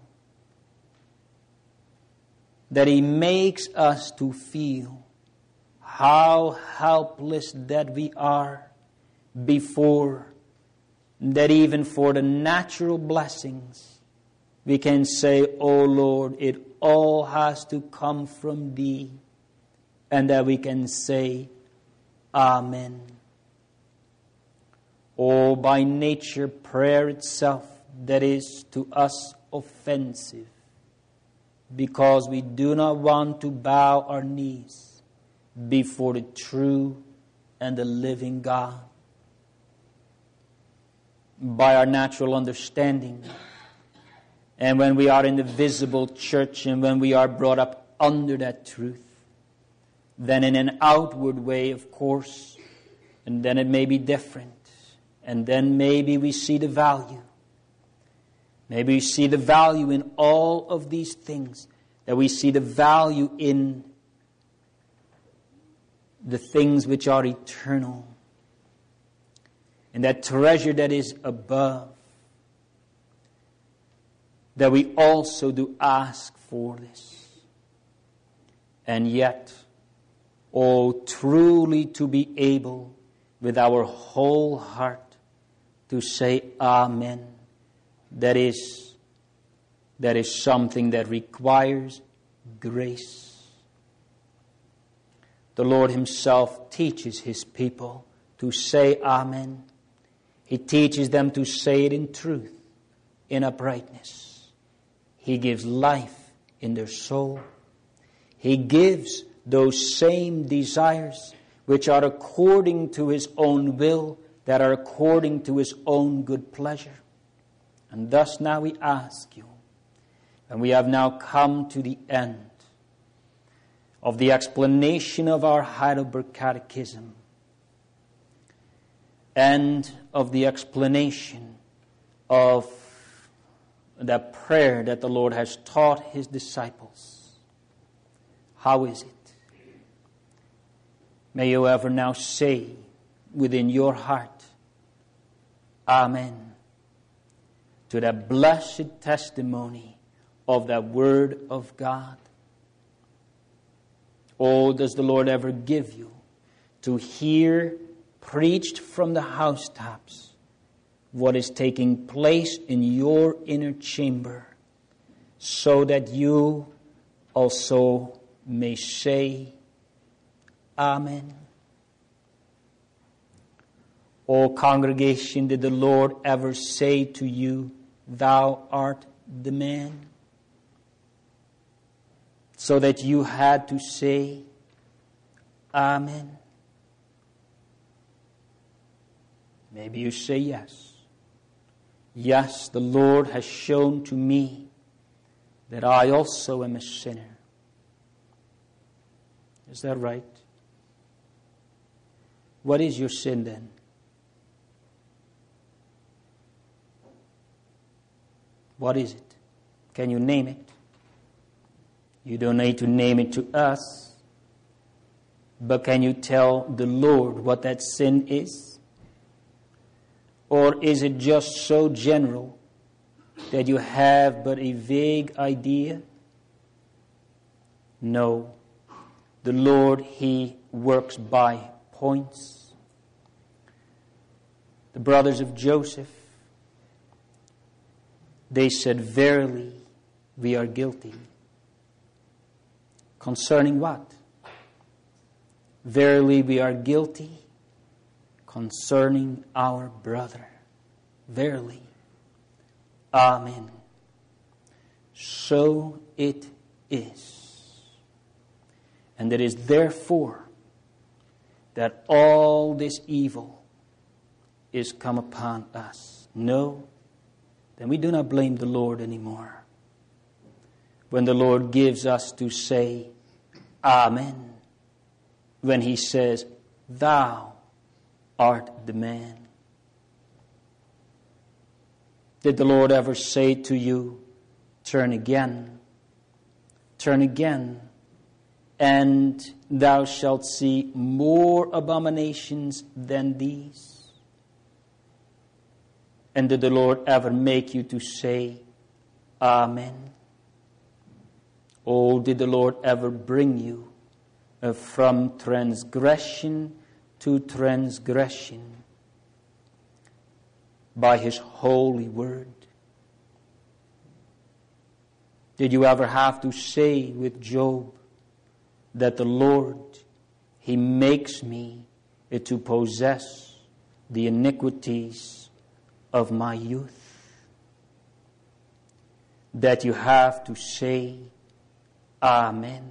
That He makes us to feel how helpless that we are before, that even for the natural blessings we can say, "Oh Lord, it all has to come from Thee," and that we can say Amen. Oh, by nature, prayer itself, that is to us offensive, because we do not want to bow our knees before the true and the living God. By our natural understanding, and when we are in the visible church and when we are brought up under that truth, then in an outward way, of course, and then it may be different, and then maybe we see the value. Maybe we see the value in all of these things, that we see the value in the things which are eternal, and that treasure that is above, that we also do ask for this. And yet, oh, truly to be able with our whole heart to say Amen, that is something that requires grace. The Lord Himself teaches His people to say Amen. He teaches them to say it in truth, in uprightness. He gives life in their soul. He gives those same desires which are according to His own will, that are according to His own good pleasure. And thus now we ask you, and we have now come to the end of the explanation of our Heidelberg Catechism, and of the explanation of that prayer that the Lord has taught his disciples? How is it? May you ever now say within your heart, Amen, to that blessed testimony of that Word of God. Oh, does the Lord ever give you to hear preached from the housetops what is taking place in your inner chamber, so that you also may say, Amen. O congregation, did the Lord ever say to you, Thou art the man? So that you had to say, Amen. Maybe you say yes. Yes, the Lord has shown to me that I also am a sinner. Is that right? What is your sin then? What is it? Can you name it? You don't need to name it to us. But can you tell the Lord what that sin is? Or is it just so general that you have but a vague idea? No. The Lord, He works by points. The brothers of Joseph, they said, Verily, we are guilty. Concerning what? Verily, we are guilty concerning our brother. Verily. Amen. So it is. And it is therefore that all this evil is come upon us. No, then we do not blame the Lord anymore. When the Lord gives us to say, Amen, when He says, Thou art the man. Did the Lord ever say to you, Turn again, and thou shalt see more abominations than these? And did the Lord ever make you to say, Amen? Oh, did the Lord ever bring you from transgression to transgression by His holy word? Did you ever have to say with Job that the Lord, He makes me to possess the iniquities of my youth? That you have to say, Amen,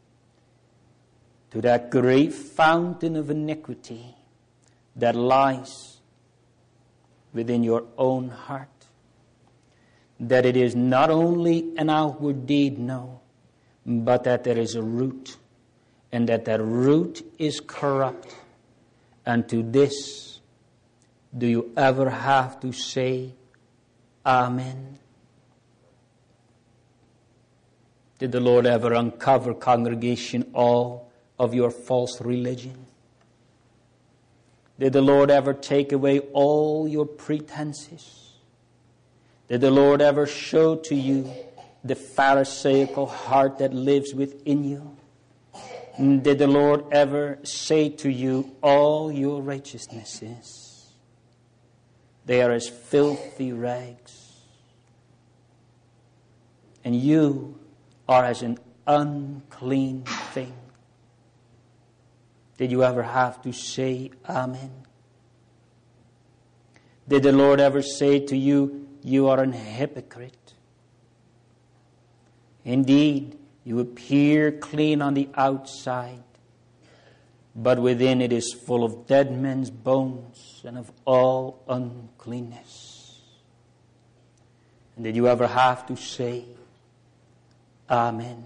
to that great fountain of iniquity that lies within your own heart. That it is not only an outward deed, no, but that there is a root, and that root is corrupt. And to this, do you ever have to say, Amen? Did the Lord ever uncover, congregation, all of your false religion? Did the Lord ever take away all your pretenses? Did the Lord ever show to you the Pharisaical heart that lives within you? Did the Lord ever say to you, all your righteousnesses, they are as filthy rags, and you are as an unclean thing? Did you ever have to say, Amen? Did the Lord ever say to you, you are an hypocrite? Indeed, you appear clean on the outside, but within it is full of dead men's bones and of all uncleanness. And did you ever have to say, Amen?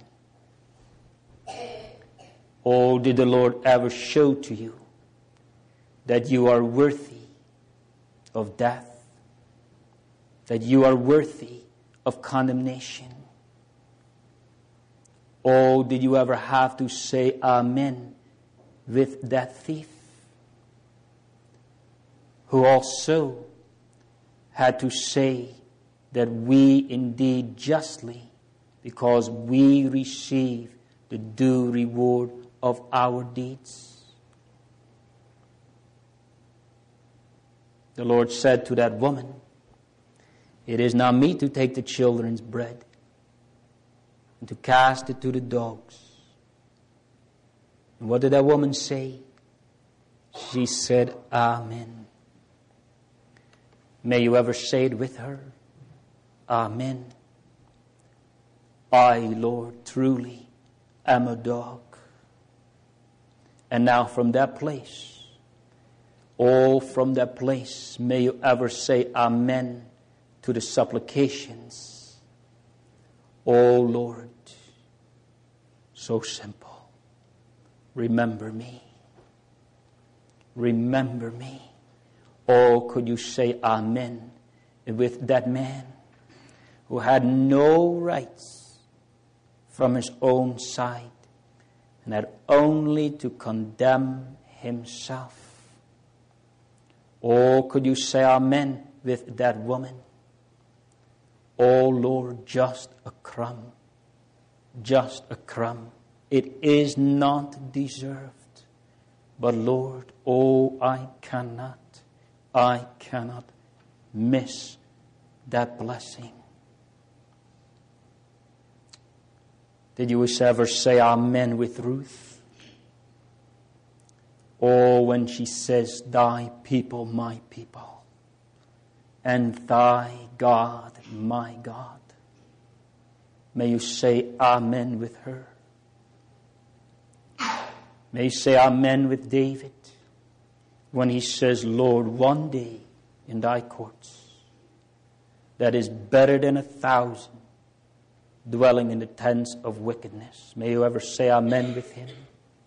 Oh, did the Lord ever show to you that you are worthy of death? That you are worthy of condemnation. Oh, did you ever have to say amen with that thief, who also had to say that we indeed justly, because we receive the due reward of our deeds? The Lord said to that woman, "It is not meet to take the children's bread and to cast it to the dogs." And what did that woman say? She said, "Amen." May you ever say it with her. Amen. I, Lord, truly am a dog. And now from that place, from that place, may you ever say amen to the supplications. Oh Lord, so simple. Remember me. Remember me. Oh, could you say amen with that man who had no rights from his own side and had only to condemn himself? Oh, could you say amen with that woman? Oh Lord, just a crumb. Just a crumb. It is not deserved. But Lord, oh, I cannot miss that blessing. Did you ever say amen with Ruth? Oh, when she says, "Thy people, my people, and thy God, my God." May you say amen with her. May you say amen with David when he says, "Lord, one day in thy courts, that is better than 1,000 dwelling in the tents of wickedness." May you ever say amen with him.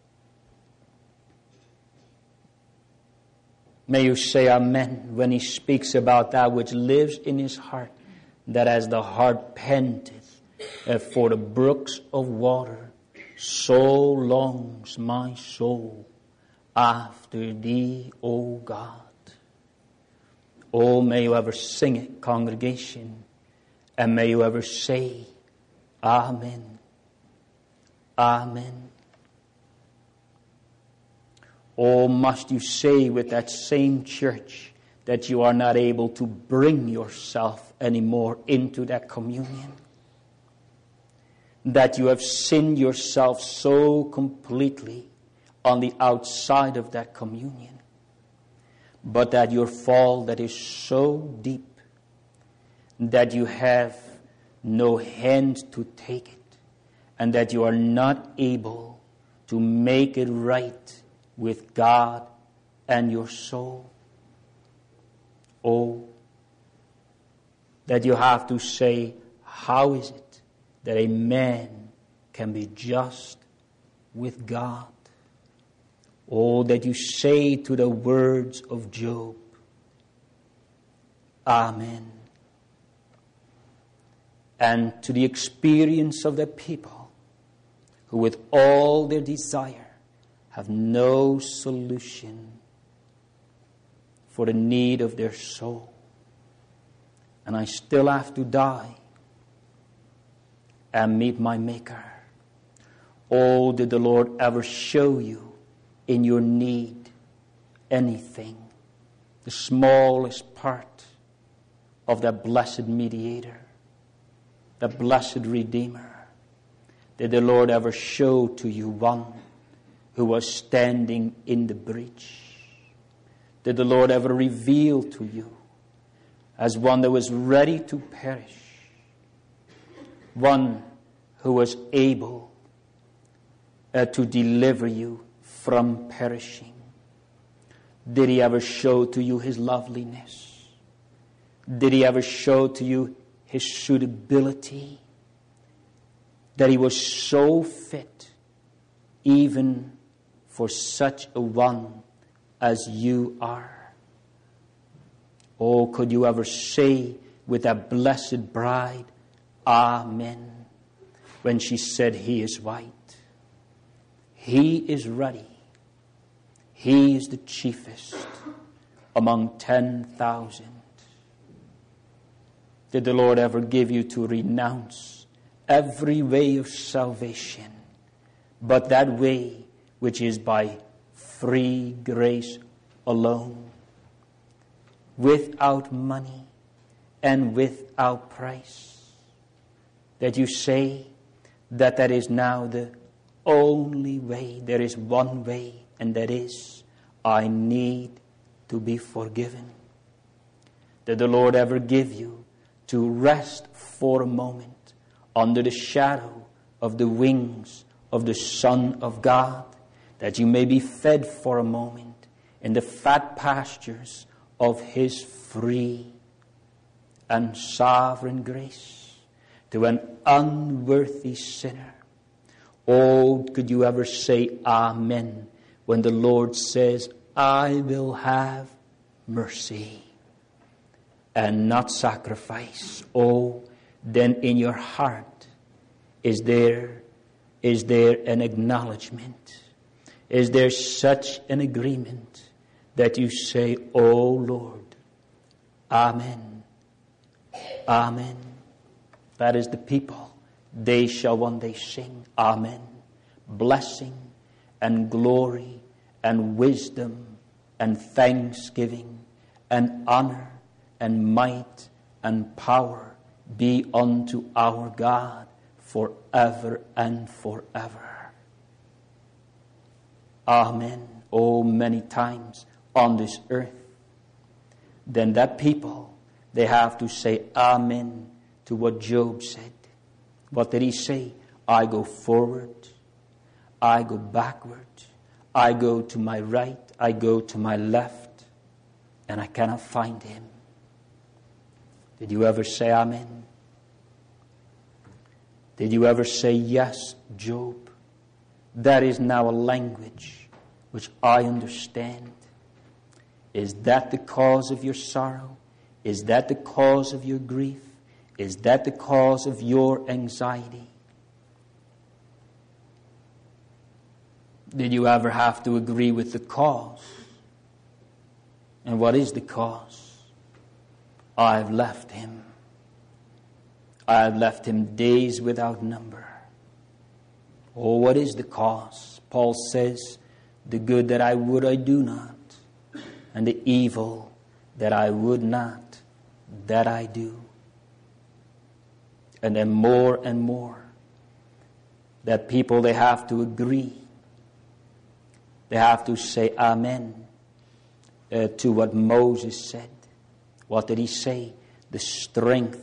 May you say amen when he speaks about that which lives in his heart, that as the heart panteth for the brooks of water, so longs my soul after thee, O God. Oh, may you ever sing it, congregation, and may you ever say, amen, amen. Oh, must you say with that same church that you are not able to bring yourself anymore into that communion? That you have sinned yourself so completely on the outside of that communion, but that your fall that is so deep that you have no hand to take it, and that you are not able to make it right with God and your soul. Oh, that you have to say, how is it that a man can be just with God? Oh, that you say to the words of Job, amen. And to the experience of the people who with all their desire have no solution for the need of their soul. And I still have to die and meet my Maker. Oh, did the Lord ever show you in your need anything, the smallest part of that blessed mediator, the blessed Redeemer? Did the Lord ever show to you one who was standing in the breach? Did the Lord ever reveal to you as one that was ready to perish, one who was able to deliver you from perishing? Did he ever show to you his loveliness? Did he ever show to you his suitability? That he was so fit even for such a one as you are? Oh, could you ever say with that blessed bride, amen when she said, he is white. He is ruddy. He is the chiefest among 10,000. Did the Lord ever give you to renounce every way of salvation, but that way which is by free grace alone, without money and without price? That you say that is now the only way. There is one way, and that is, I need to be forgiven. Did the Lord ever give you to rest for a moment under the shadow of the wings of the Son of God, that you may be fed for a moment in the fat pastures of His free and sovereign grace to an unworthy sinner? Oh, could you ever say amen when the Lord says, I will have mercy and not sacrifice? Oh, then in your heart is there an acknowledgement? Is there such an agreement that you say, oh Lord, amen, amen? That is the people. They shall one day sing, amen. Blessing and glory and wisdom and thanksgiving and honor and might and power be unto our God forever and forever. Amen. Oh, many times on this earth, then that people, they have to say amen to what Job said. What did he say? I go forward, I go backward, I go to my right, I go to my left, and I cannot find him. Did you ever say amen? Did you ever say yes, Job? That is now a language which I understand. Is that the cause of your sorrow? Is that the cause of your grief? Is that the cause of your anxiety? Did you ever have to agree with the cause? And what is the cause? I've left him. I've left him days without number. Oh, what is the cause? Paul says, the good that I would I do not, and the evil that I would not, that I do. And then more and more, that people, they have to agree. They have to say amen to what Moses said. What did he say? The strength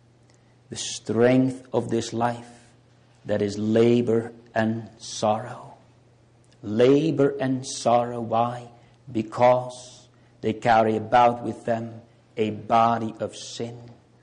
of this life, that is labor and sorrow. Labor and sorrow. Why? Because they carry about with them a body of sin.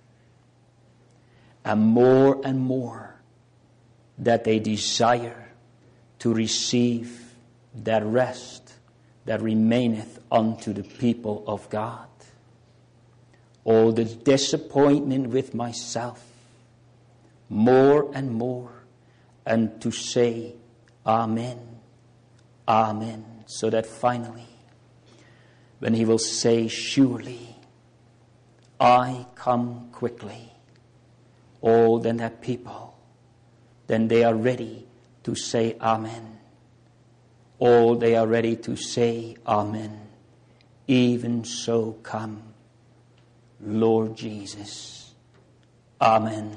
And more that they desire to receive that rest that remaineth unto the people of God. Oh, the disappointment with myself, more and more, and to say amen, amen, so that finally, when he will say, surely I come quickly, oh, then that people, then they are ready to say amen. Oh, they are ready to say amen. Even so come, Lord Jesus. Amen.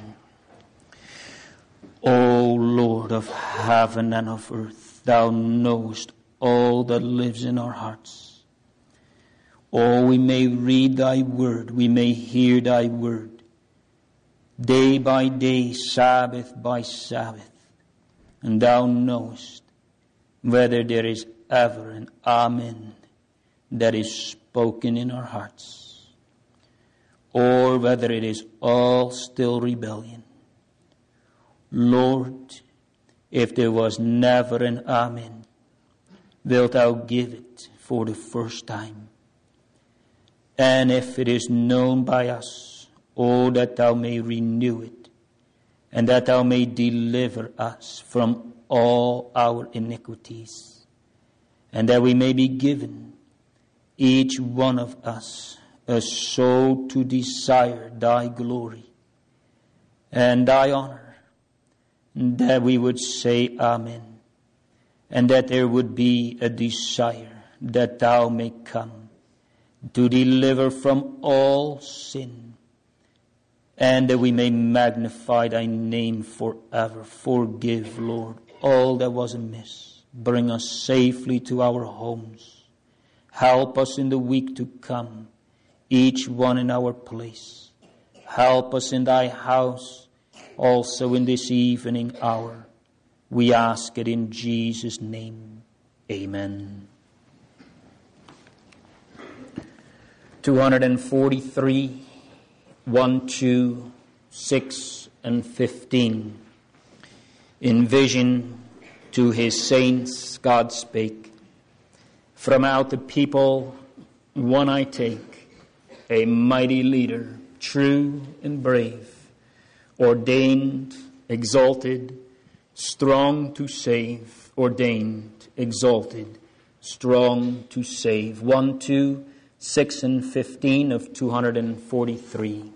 O Lord of heaven and of earth, thou knowest all that lives in our hearts. Oh, we may read thy word, we may hear thy word, day by day, Sabbath by Sabbath, and thou knowest whether there is ever an amen that is spoken in our hearts, or whether it is all still rebellion. Lord, if there was never an amen, wilt thou give it for the first time? And if it is known by us, oh, that thou may renew it and that thou may deliver us from all our iniquities, and that we may be given, each one of us, a soul to desire thy glory and thy honor, that we would say Amen, and that there would be a desire that thou may come to deliver from all sin, and that we may magnify thy name forever. Forgive, Lord, all that was amiss. Bring us safely to our homes. Help us in the week to come, each one in our place. Help us in thy house, also in this evening hour. We ask it in Jesus' name. Amen. 243, 1, 2, 6, and 15. In vision to his saints God spake, from out the people one I take, a mighty leader, true and brave, ordained, exalted, strong to save, ordained, exalted, strong to save. 1, 2, 6, and 15 of 243.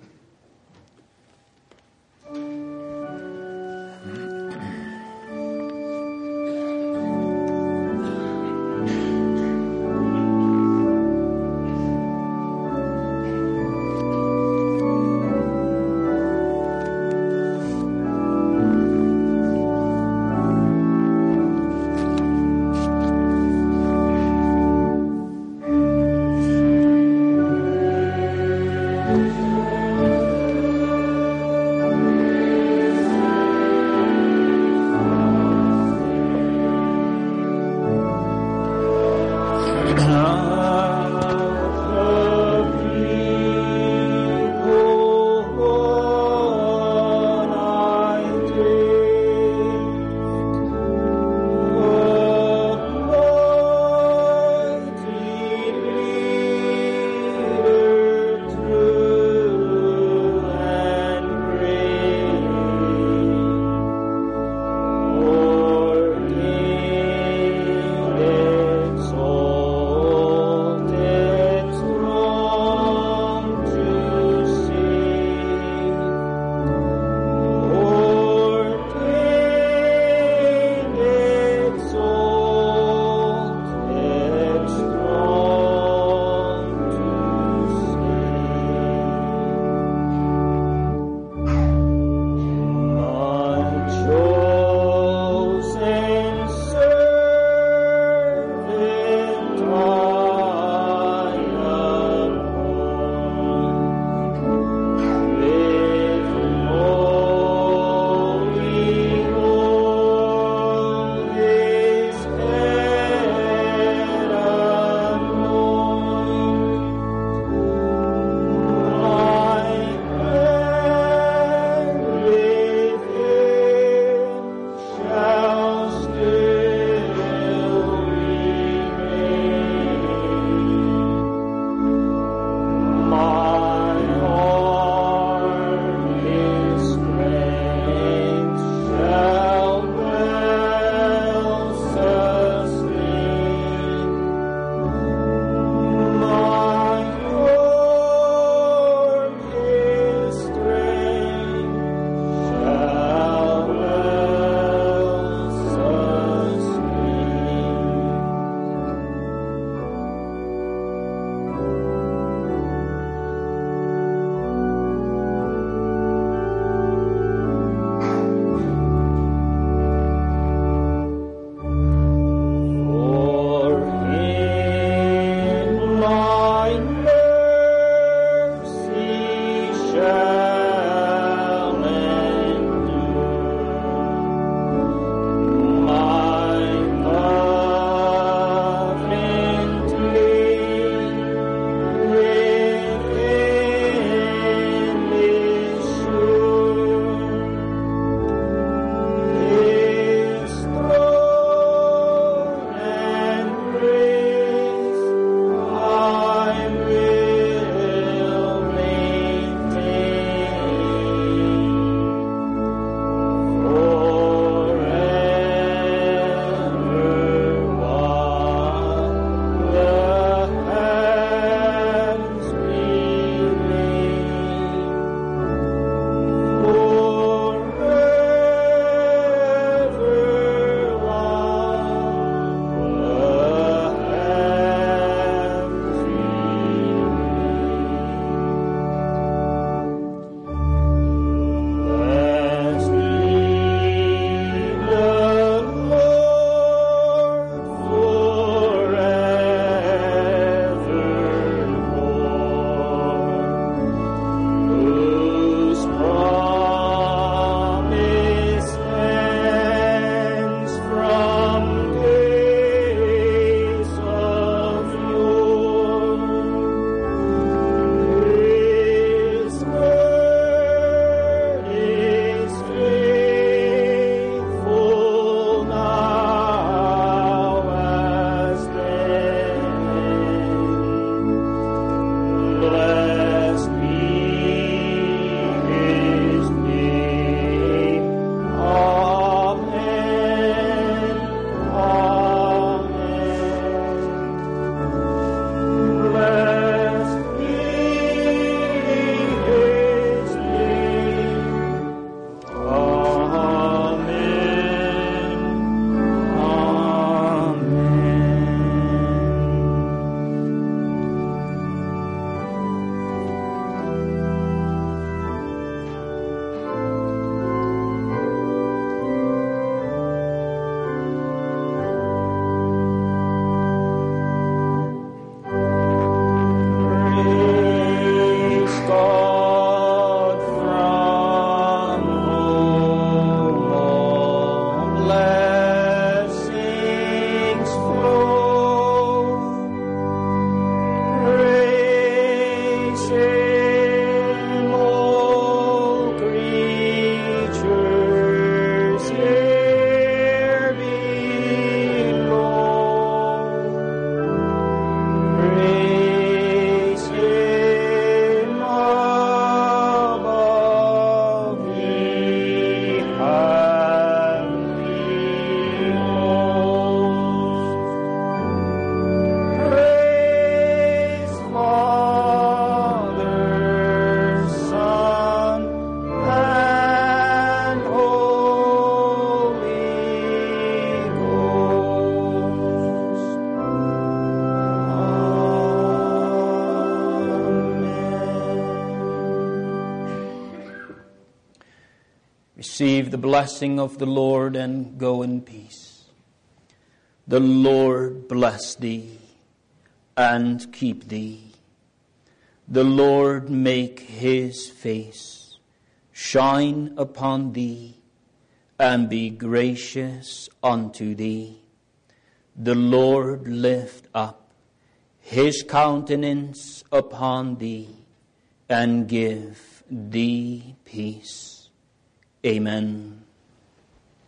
Receive the blessing of the Lord and go in peace. The Lord bless thee and keep thee. The Lord make his face shine upon thee and be gracious unto thee. The Lord lift up his countenance upon thee and give thee peace. Amen.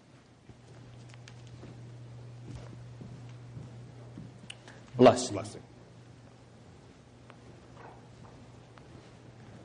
Blessing.